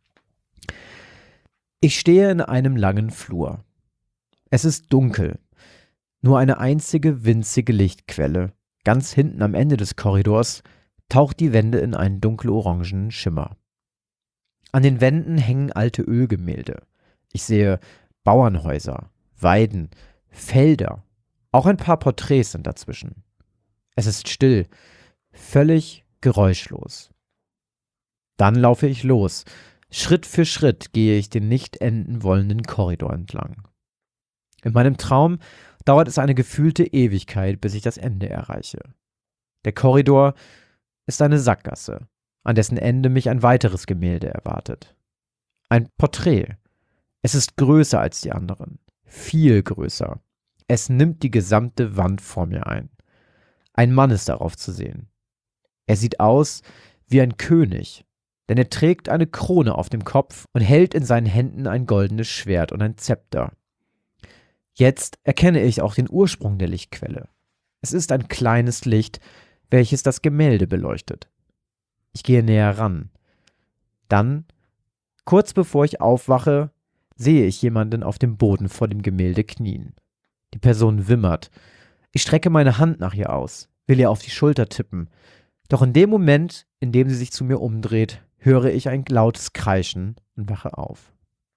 Ich stehe in einem langen Flur. Es ist dunkel. Nur eine einzige winzige Lichtquelle, ganz hinten am Ende des Korridors, taucht die Wände in einen dunkelorangenen Schimmer. An den Wänden hängen alte Ölgemälde. Ich sehe Bauernhäuser, Weiden, Felder. Auch ein paar Porträts sind dazwischen. Es ist still, völlig geräuschlos. Dann laufe ich los. Schritt für Schritt gehe ich den nicht enden wollenden Korridor entlang. In meinem Traum dauert es eine gefühlte Ewigkeit, bis ich das Ende erreiche. Der Korridor ist eine Sackgasse, an dessen Ende mich ein weiteres Gemälde erwartet. Ein Porträt. Es ist größer als die anderen. Viel größer. Es nimmt die gesamte Wand vor mir ein. Ein Mann ist darauf zu sehen. Er sieht aus wie ein König, denn er trägt eine Krone auf dem Kopf und hält in seinen Händen ein goldenes Schwert und ein Zepter. Jetzt erkenne ich auch den Ursprung der Lichtquelle. Es ist ein kleines Licht, welches das Gemälde beleuchtet. Ich gehe näher ran. Dann, kurz bevor ich aufwache, sehe ich jemanden auf dem Boden vor dem Gemälde knien. Die Person wimmert. Ich strecke meine Hand nach ihr aus, will ihr auf die Schulter tippen. Doch in dem Moment, in dem sie sich zu mir umdreht, höre ich ein lautes Kreischen und wache auf.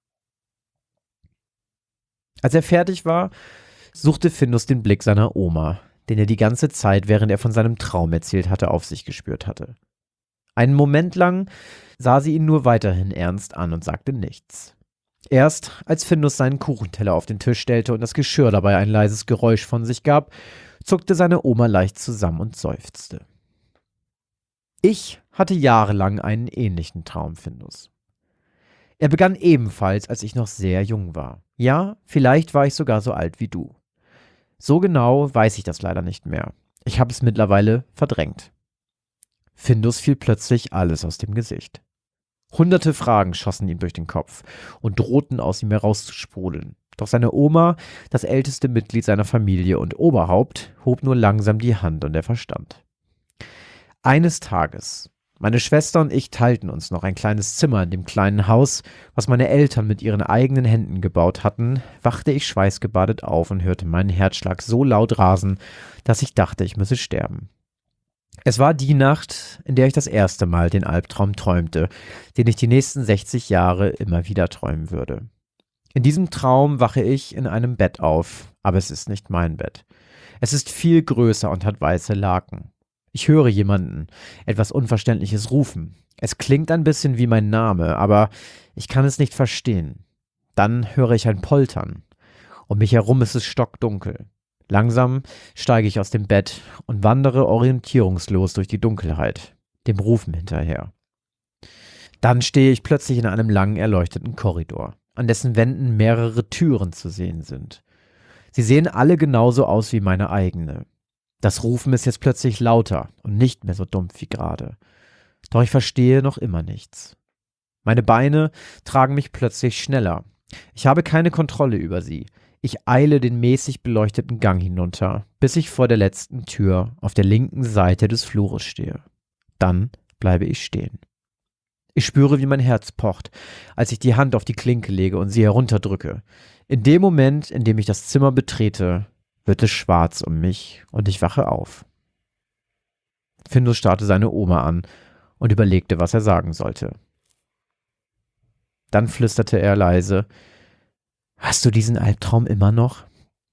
Als er fertig war, suchte Findus den Blick seiner Oma, den er die ganze Zeit, während er von seinem Traum erzählt hatte, auf sich gespürt hatte. Einen Moment lang sah sie ihn nur weiterhin ernst an und sagte nichts. Erst als Findus seinen Kuchenteller auf den Tisch stellte und das Geschirr dabei ein leises Geräusch von sich gab, zuckte seine Oma leicht zusammen und seufzte. Ich hatte jahrelang einen ähnlichen Traum, Findus. Er begann ebenfalls, als ich noch sehr jung war. Ja, vielleicht war ich sogar so alt wie du. So genau weiß ich das leider nicht mehr. Ich habe es mittlerweile verdrängt. Findus fiel plötzlich alles aus dem Gesicht. Hunderte Fragen schossen ihm durch den Kopf und drohten aus ihm herauszusprudeln. Doch seine Oma, das älteste Mitglied seiner Familie und Oberhaupt, hob nur langsam die Hand und er verstand. Eines Tages, meine Schwester und ich teilten uns noch ein kleines Zimmer in dem kleinen Haus, was meine Eltern mit ihren eigenen Händen gebaut hatten, wachte ich schweißgebadet auf und hörte meinen Herzschlag so laut rasen, dass ich dachte, ich müsse sterben. Es war die Nacht, in der ich das erste Mal den Albtraum träumte, den ich die nächsten sechzig Jahre immer wieder träumen würde. In diesem Traum wache ich in einem Bett auf, aber es ist nicht mein Bett. Es ist viel größer und hat weiße Laken. Ich höre jemanden, etwas Unverständliches rufen. Es klingt ein bisschen wie mein Name, aber ich kann es nicht verstehen. Dann höre ich ein Poltern. Um mich herum ist es stockdunkel. Langsam steige ich aus dem Bett und wandere orientierungslos durch die Dunkelheit, dem Rufen hinterher. Dann stehe ich plötzlich in einem langen, erleuchteten Korridor, an dessen Wänden mehrere Türen zu sehen sind. Sie sehen alle genauso aus wie meine eigene. Das Rufen ist jetzt plötzlich lauter und nicht mehr so dumpf wie gerade. Doch ich verstehe noch immer nichts. Meine Beine tragen mich plötzlich schneller. Ich habe keine Kontrolle über sie. Ich eile den mäßig beleuchteten Gang hinunter, bis ich vor der letzten Tür auf der linken Seite des Flures stehe. Dann bleibe ich stehen. Ich spüre, wie mein Herz pocht, als ich die Hand auf die Klinke lege und sie herunterdrücke. In dem Moment, in dem ich das Zimmer betrete, wird es schwarz um mich und ich wache auf. Findus starrte seine Oma an und überlegte, was er sagen sollte. Dann flüsterte er leise: »Hast du diesen Albtraum immer noch?«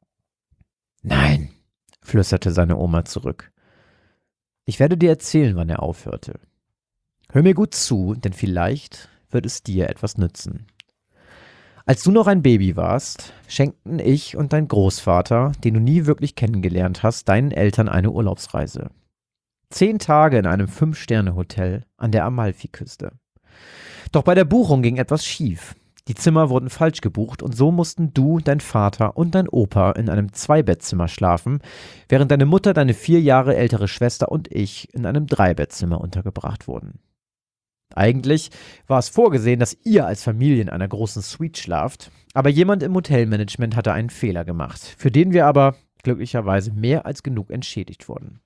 »Nein«, flüsterte seine Oma zurück. »Ich werde dir erzählen, wann er aufhörte. Hör mir gut zu, denn vielleicht wird es dir etwas nützen. Als du noch ein Baby warst, schenkten ich und dein Großvater, den du nie wirklich kennengelernt hast, deinen Eltern eine Urlaubsreise. Zehn Tage in einem Fünf-Sterne-Hotel an der Amalfiküste. Doch bei der Buchung ging etwas schief. Die Zimmer wurden falsch gebucht und so mussten du, dein Vater und dein Opa in einem Zweibettzimmer schlafen, während deine Mutter, deine vier Jahre ältere Schwester und ich in einem Dreibettzimmer untergebracht wurden. Eigentlich war es vorgesehen, dass ihr als Familie in einer großen Suite schlaft, aber jemand im Hotelmanagement hatte einen Fehler gemacht, für den wir aber glücklicherweise mehr als genug entschädigt wurden.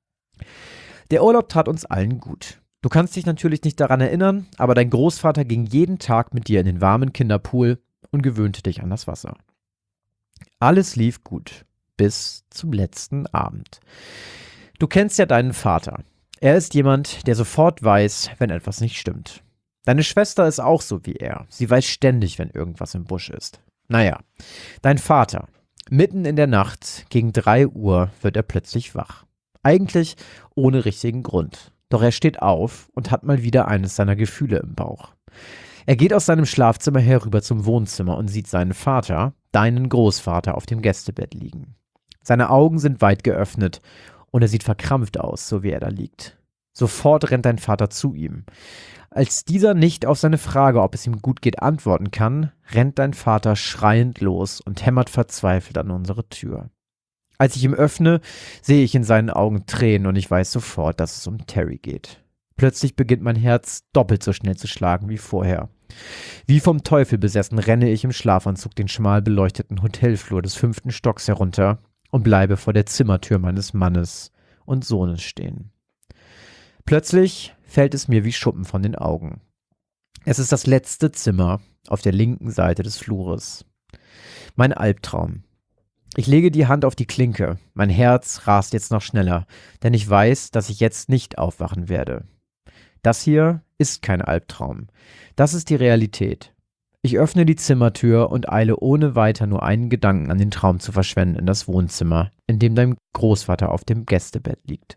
Der Urlaub tat uns allen gut. Du kannst dich natürlich nicht daran erinnern, aber dein Großvater ging jeden Tag mit dir in den warmen Kinderpool und gewöhnte dich an das Wasser. Alles lief gut, bis zum letzten Abend. Du kennst ja deinen Vater. Er ist jemand, der sofort weiß, wenn etwas nicht stimmt. Deine Schwester ist auch so wie er. Sie weiß ständig, wenn irgendwas im Busch ist. Naja, dein Vater. Mitten in der Nacht, gegen drei Uhr, wird er plötzlich wach. Eigentlich ohne richtigen Grund. Doch er steht auf und hat mal wieder eines seiner Gefühle im Bauch. Er geht aus seinem Schlafzimmer herüber zum Wohnzimmer und sieht seinen Vater, deinen Großvater, auf dem Gästebett liegen. Seine Augen sind weit geöffnet und er sieht verkrampft aus, so wie er da liegt. Sofort rennt dein Vater zu ihm. Als dieser nicht auf seine Frage, ob es ihm gut geht, antworten kann, rennt dein Vater schreiend los und hämmert verzweifelt an unsere Tür. Als ich ihm öffne, sehe ich in seinen Augen Tränen und ich weiß sofort, dass es um Terry geht. Plötzlich beginnt mein Herz doppelt so schnell zu schlagen wie vorher. Wie vom Teufel besessen renne ich im Schlafanzug den schmal beleuchteten Hotelflur des fünften Stocks herunter und bleibe vor der Zimmertür meines Mannes und Sohnes stehen. Plötzlich fällt es mir wie Schuppen von den Augen. Es ist das letzte Zimmer auf der linken Seite des Flures. Mein Albtraum. Ich lege die Hand auf die Klinke. Mein Herz rast jetzt noch schneller, denn ich weiß, dass ich jetzt nicht aufwachen werde. Das hier ist kein Albtraum. Das ist die Realität. Ich öffne die Zimmertür und eile ohne weiter nur einen Gedanken an den Traum zu verschwenden in das Wohnzimmer, in dem dein Großvater auf dem Gästebett liegt.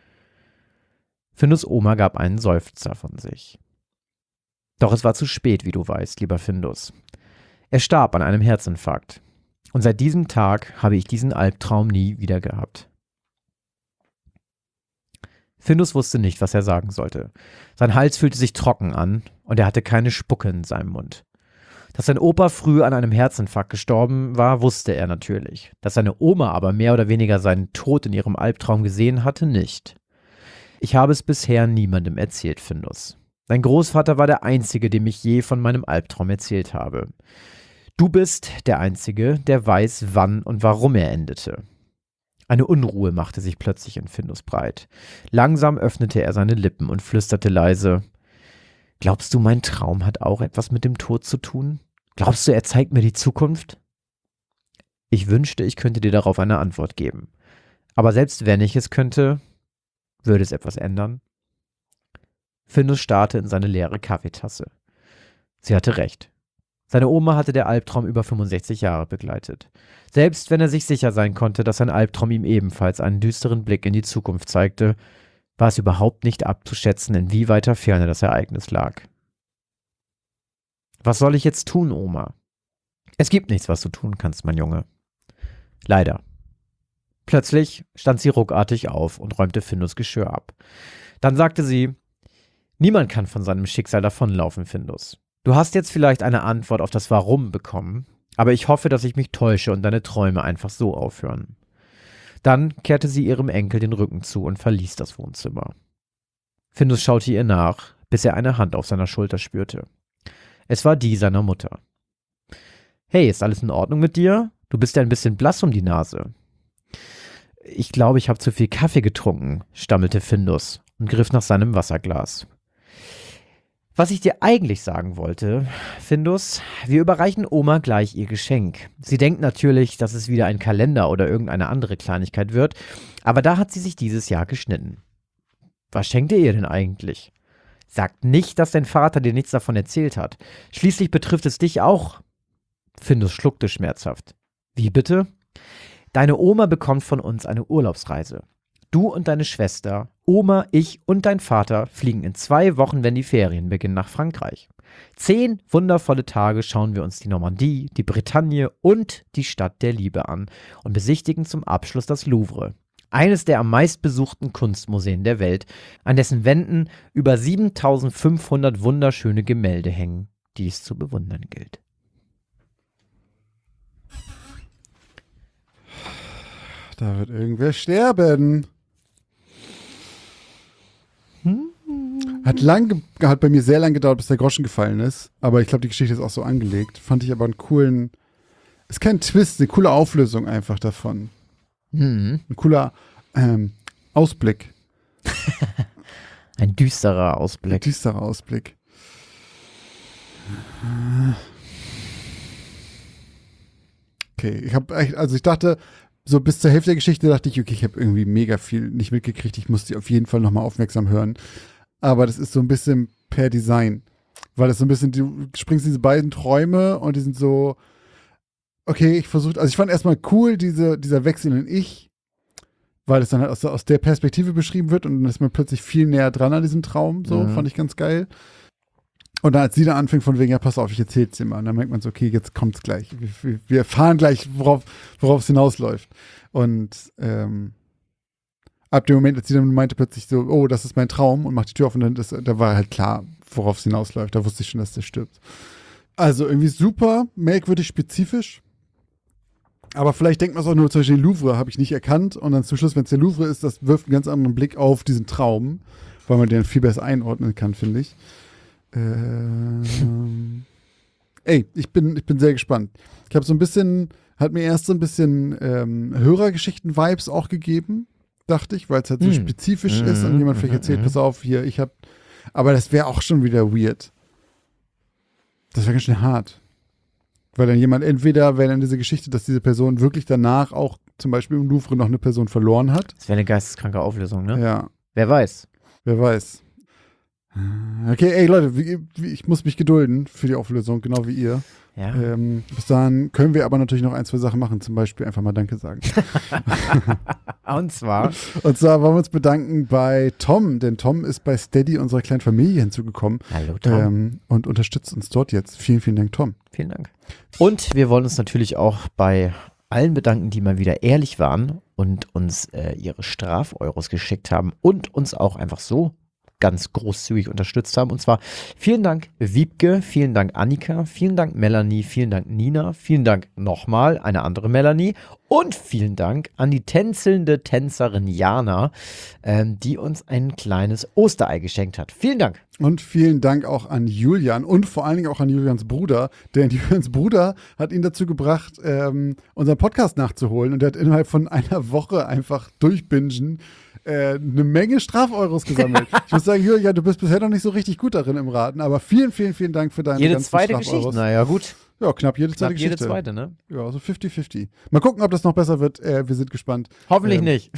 Findus Oma gab einen Seufzer von sich. Doch es war zu spät, wie du weißt, lieber Findus. Er starb an einem Herzinfarkt. Und seit diesem Tag habe ich diesen Albtraum nie wieder gehabt. Findus wusste nicht, was er sagen sollte. Sein Hals fühlte sich trocken an und er hatte keine Spucke in seinem Mund. Dass sein Opa früh an einem Herzinfarkt gestorben war, wusste er natürlich. Dass seine Oma aber mehr oder weniger seinen Tod in ihrem Albtraum gesehen hatte, nicht. Ich habe es bisher niemandem erzählt, Findus. Dein Großvater war der Einzige, dem ich je von meinem Albtraum erzählt habe. Du bist der Einzige, der weiß, wann und warum er endete. Eine Unruhe machte sich plötzlich in Findus breit. Langsam öffnete er seine Lippen und flüsterte leise: »Glaubst du, mein Traum hat auch etwas mit dem Tod zu tun? Glaubst du, er zeigt mir die Zukunft?« Ich wünschte, ich könnte dir darauf eine Antwort geben. Aber selbst wenn ich es könnte, würde es etwas ändern? Findus starrte in seine leere Kaffeetasse. Sie hatte recht. Seine Oma hatte der Albtraum über fünfundsechzig Jahre begleitet. Selbst wenn er sich sicher sein konnte, dass sein Albtraum ihm ebenfalls einen düsteren Blick in die Zukunft zeigte, war es überhaupt nicht abzuschätzen, in wie weiter Ferne das Ereignis lag. »Was soll ich jetzt tun, Oma?« »Es gibt nichts, was du tun kannst, mein Junge. Leider.« Plötzlich stand sie ruckartig auf und räumte Findus Geschirr ab. Dann sagte sie: Niemand kann von seinem Schicksal davonlaufen, Findus. Du hast jetzt vielleicht eine Antwort auf das Warum bekommen, aber ich hoffe, dass ich mich täusche und deine Träume einfach so aufhören. Dann kehrte sie ihrem Enkel den Rücken zu und verließ das Wohnzimmer. Findus schaute ihr nach, bis er eine Hand auf seiner Schulter spürte. Es war die seiner Mutter. »Hey, ist alles in Ordnung mit dir? Du bist ja ein bisschen blass um die Nase.« »Ich glaube, ich habe zu viel Kaffee getrunken«, stammelte Findus und griff nach seinem Wasserglas. »Was ich dir eigentlich sagen wollte, Findus, wir überreichen Oma gleich ihr Geschenk. Sie denkt natürlich, dass es wieder ein Kalender oder irgendeine andere Kleinigkeit wird, aber da hat sie sich dieses Jahr geschnitten.« »Was schenkt ihr ihr denn eigentlich?« »Sagt nicht, dass dein Vater dir nichts davon erzählt hat. Schließlich betrifft es dich auch.« Findus schluckte schmerzhaft. »Wie bitte?« »Deine Oma bekommt von uns eine Urlaubsreise. Du und deine Schwester, Oma, ich und dein Vater fliegen in zwei Wochen, wenn die Ferien beginnen, nach Frankreich. Zehn wundervolle Tage schauen wir uns die Normandie, die Bretagne und die Stadt der Liebe an und besichtigen zum Abschluss das Louvre. Eines der am meistbesuchten Kunstmuseen der Welt, an dessen Wänden über siebentausendfünfhundert wunderschöne Gemälde hängen, die es zu bewundern gilt.« Da wird irgendwer sterben. Hat, lang, ge- hat bei mir sehr lange gedauert, bis der Groschen gefallen ist. Aber ich glaube, die Geschichte ist auch so angelegt. Fand ich aber einen coolen. Ist kein Twist, eine coole Auflösung einfach davon. Mhm. Ein cooler ähm, Ausblick. Ein düsterer Ausblick. Ein düsterer Ausblick. Okay, ich habe echt, also ich dachte, so bis zur Hälfte der Geschichte dachte ich, okay, ich habe irgendwie mega viel nicht mitgekriegt. Ich muss die auf jeden Fall nochmal aufmerksam hören. Aber das ist so ein bisschen per Design. Weil das so ein bisschen, du springst diese beiden Träume und die sind so, okay, ich versuche, also ich fand erstmal cool, diese, dieser Wechsel in Ich, weil es dann halt aus, aus der Perspektive beschrieben wird und dann ist man plötzlich viel näher dran an diesem Traum. So, Mhm. fand ich ganz geil. Und dann, als sie dann anfängt von wegen, ja, pass auf, ich erzähl's dir mal. Und dann merkt man so, okay, jetzt kommt's gleich. Wir, wir erfahren gleich, worauf worauf es hinausläuft. Und ähm, ab dem Moment, als sie dann meinte plötzlich so, oh, das ist mein Traum und macht die Tür auf und dann das, da war halt klar, worauf es hinausläuft. Da wusste ich schon, dass der stirbt. Also irgendwie super, merkwürdig spezifisch. Aber vielleicht denkt man es auch nur, zum Beispiel Louvre habe ich nicht erkannt. Und dann zum Schluss, wenn es der Louvre ist, das wirft einen ganz anderen Blick auf diesen Traum, weil man den viel besser einordnen kann, finde ich. Ähm, ey, ich bin, ich bin sehr gespannt. Ich habe so ein bisschen, hat mir erst so ein bisschen ähm, Hörergeschichten-Vibes auch gegeben, dachte ich, weil es halt so Hm. spezifisch Mhm, ist und jemand vielleicht mhm, erzählt, mhm. pass auf, hier, ich hab, aber das wäre auch schon wieder weird. Das wäre ganz schön hart. Weil dann jemand, entweder wäre dann diese Geschichte, dass diese Person wirklich danach auch zum Beispiel im Louvre noch eine Person verloren hat. Das wäre eine geisteskranke Auflösung, ne? Ja, Wer weiß. wer weiß. Okay, ey Leute, wie, wie, ich muss mich gedulden für die Auflösung, genau wie ihr. Ja. Ähm, bis dahin können wir aber natürlich noch ein, zwei Sachen machen, zum Beispiel einfach mal Danke sagen. Und zwar. Und zwar wollen wir uns bedanken bei Tom, denn Tom ist bei Steady unserer kleinen Familie hinzugekommen Hallo Tom. ähm, und unterstützt uns dort jetzt. Vielen, vielen Dank, Tom. Vielen Dank. Und wir wollen uns natürlich auch bei allen bedanken, die mal wieder ehrlich waren und uns äh, ihre Strafeuros geschickt haben und uns auch einfach so ganz großzügig unterstützt haben. Und zwar vielen Dank Wiebke, vielen Dank Annika, vielen Dank Melanie, vielen Dank Nina, vielen Dank nochmal eine andere Melanie und vielen Dank an die tänzelnde Tänzerin Jana, ähm, die uns ein kleines Osterei geschenkt hat. Vielen Dank. Und vielen Dank auch an Julian und vor allen Dingen auch an Julians Bruder, denn Julians Bruder hat ihn dazu gebracht, ähm, unseren Podcast nachzuholen und er hat innerhalb von einer Woche einfach durchbingen äh, eine Menge Strafeuros gesammelt. Ich muss sagen, Julian, du bist bisher noch nicht so richtig gut darin im Raten, aber vielen, vielen, vielen Dank für deine Jede ganzen zweite Strafeuros. Geschichte. Naja, gut. Ja, knapp jede zweite Knapp jede Geschichte. zweite, ne? Ja, so fifty fifty. Mal gucken, ob das noch besser wird. Äh, wir sind gespannt. Hoffentlich Ähm, nicht.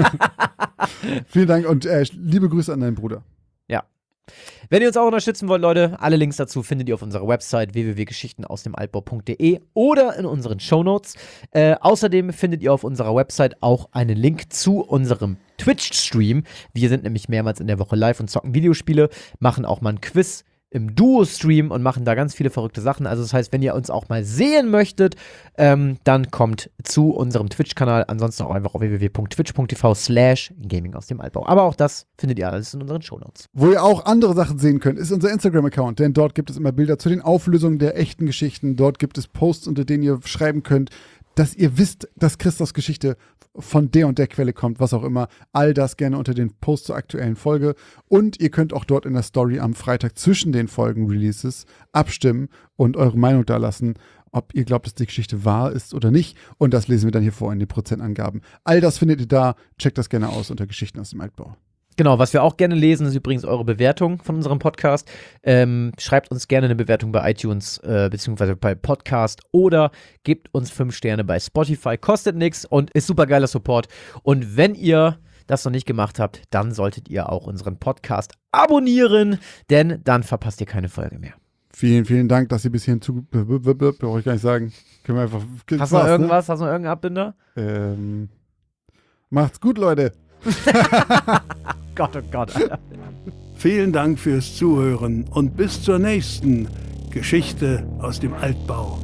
Vielen Dank und äh, liebe Grüße an deinen Bruder. Ja. Wenn ihr uns auch unterstützen wollt, Leute, alle Links dazu findet ihr auf unserer Website w w w punkt geschichten aus dem altbau punkt de oder in unseren Shownotes. Äh, außerdem findet ihr auf unserer Website auch einen Link zu unserem Twitch-Stream. Wir sind nämlich mehrmals in der Woche live und zocken Videospiele, machen auch mal ein Quiz im Duo-Stream und machen da ganz viele verrückte Sachen. Also das heißt, wenn ihr uns auch mal sehen möchtet, ähm, dann kommt zu unserem Twitch-Kanal. Ansonsten auch einfach auf w w w punkt twitch punkt t v slash gaming aus dem Altbau. Aber auch das findet ihr alles in unseren Shownotes. Wo ihr auch andere Sachen sehen könnt, ist unser Instagram-Account, denn dort gibt es immer Bilder zu den Auflösungen der echten Geschichten. Dort gibt es Posts, unter denen ihr schreiben könnt, dass ihr wisst, dass Christophs Geschichte von der und der Quelle kommt, was auch immer. All das gerne unter den Posts zur aktuellen Folge. Und ihr könnt auch dort in der Story am Freitag zwischen den Folgen-Releases abstimmen und eure Meinung da lassen, ob ihr glaubt, dass die Geschichte wahr ist oder nicht. Und das lesen wir dann hier vor in den Prozentangaben. All das findet ihr da. Checkt das gerne aus unter Geschichten aus dem Altbau. Genau, was wir auch gerne lesen, ist übrigens eure Bewertung von unserem Podcast. Ähm, schreibt uns gerne eine Bewertung bei iTunes äh, beziehungsweise bei Podcast oder gebt uns fünf Sterne bei Spotify. Kostet nichts und ist super geiler Support. Und wenn ihr das noch nicht gemacht habt, dann solltet ihr auch unseren Podcast abonnieren, denn dann verpasst ihr keine Folge mehr. Vielen, vielen Dank, dass ihr bis hierhin zu... Brauche ich gar nicht sagen. Können wir einfach... Hast du noch irgendwas? Ne? Hast du noch irgendeinen Abbinder? Ähm, macht's gut, Leute. Gott, oh Gott, Alter. Vielen Dank fürs Zuhören und bis zur nächsten Geschichte aus dem Altbau.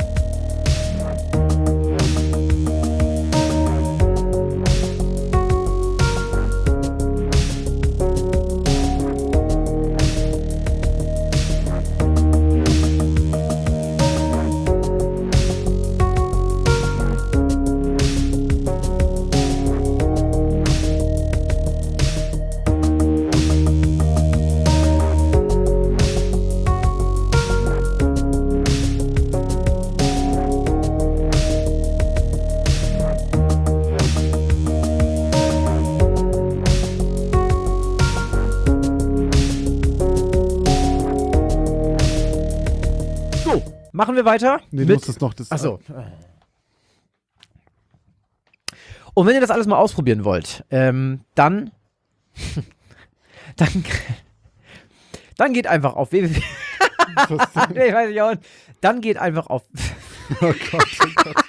Machen wir weiter? Nee, du mit musst das noch... Das Achso. Und wenn ihr das alles mal ausprobieren wollt, ähm, dann, dann, dann geht einfach auf w w w. Nee, weiß ich auch nicht. Dann geht einfach auf. Oh Gott, oh Gott.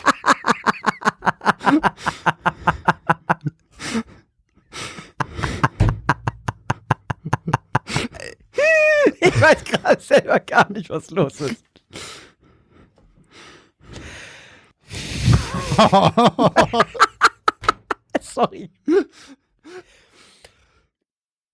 Ich weiß gerade selber gar nicht, was los ist. Sorry.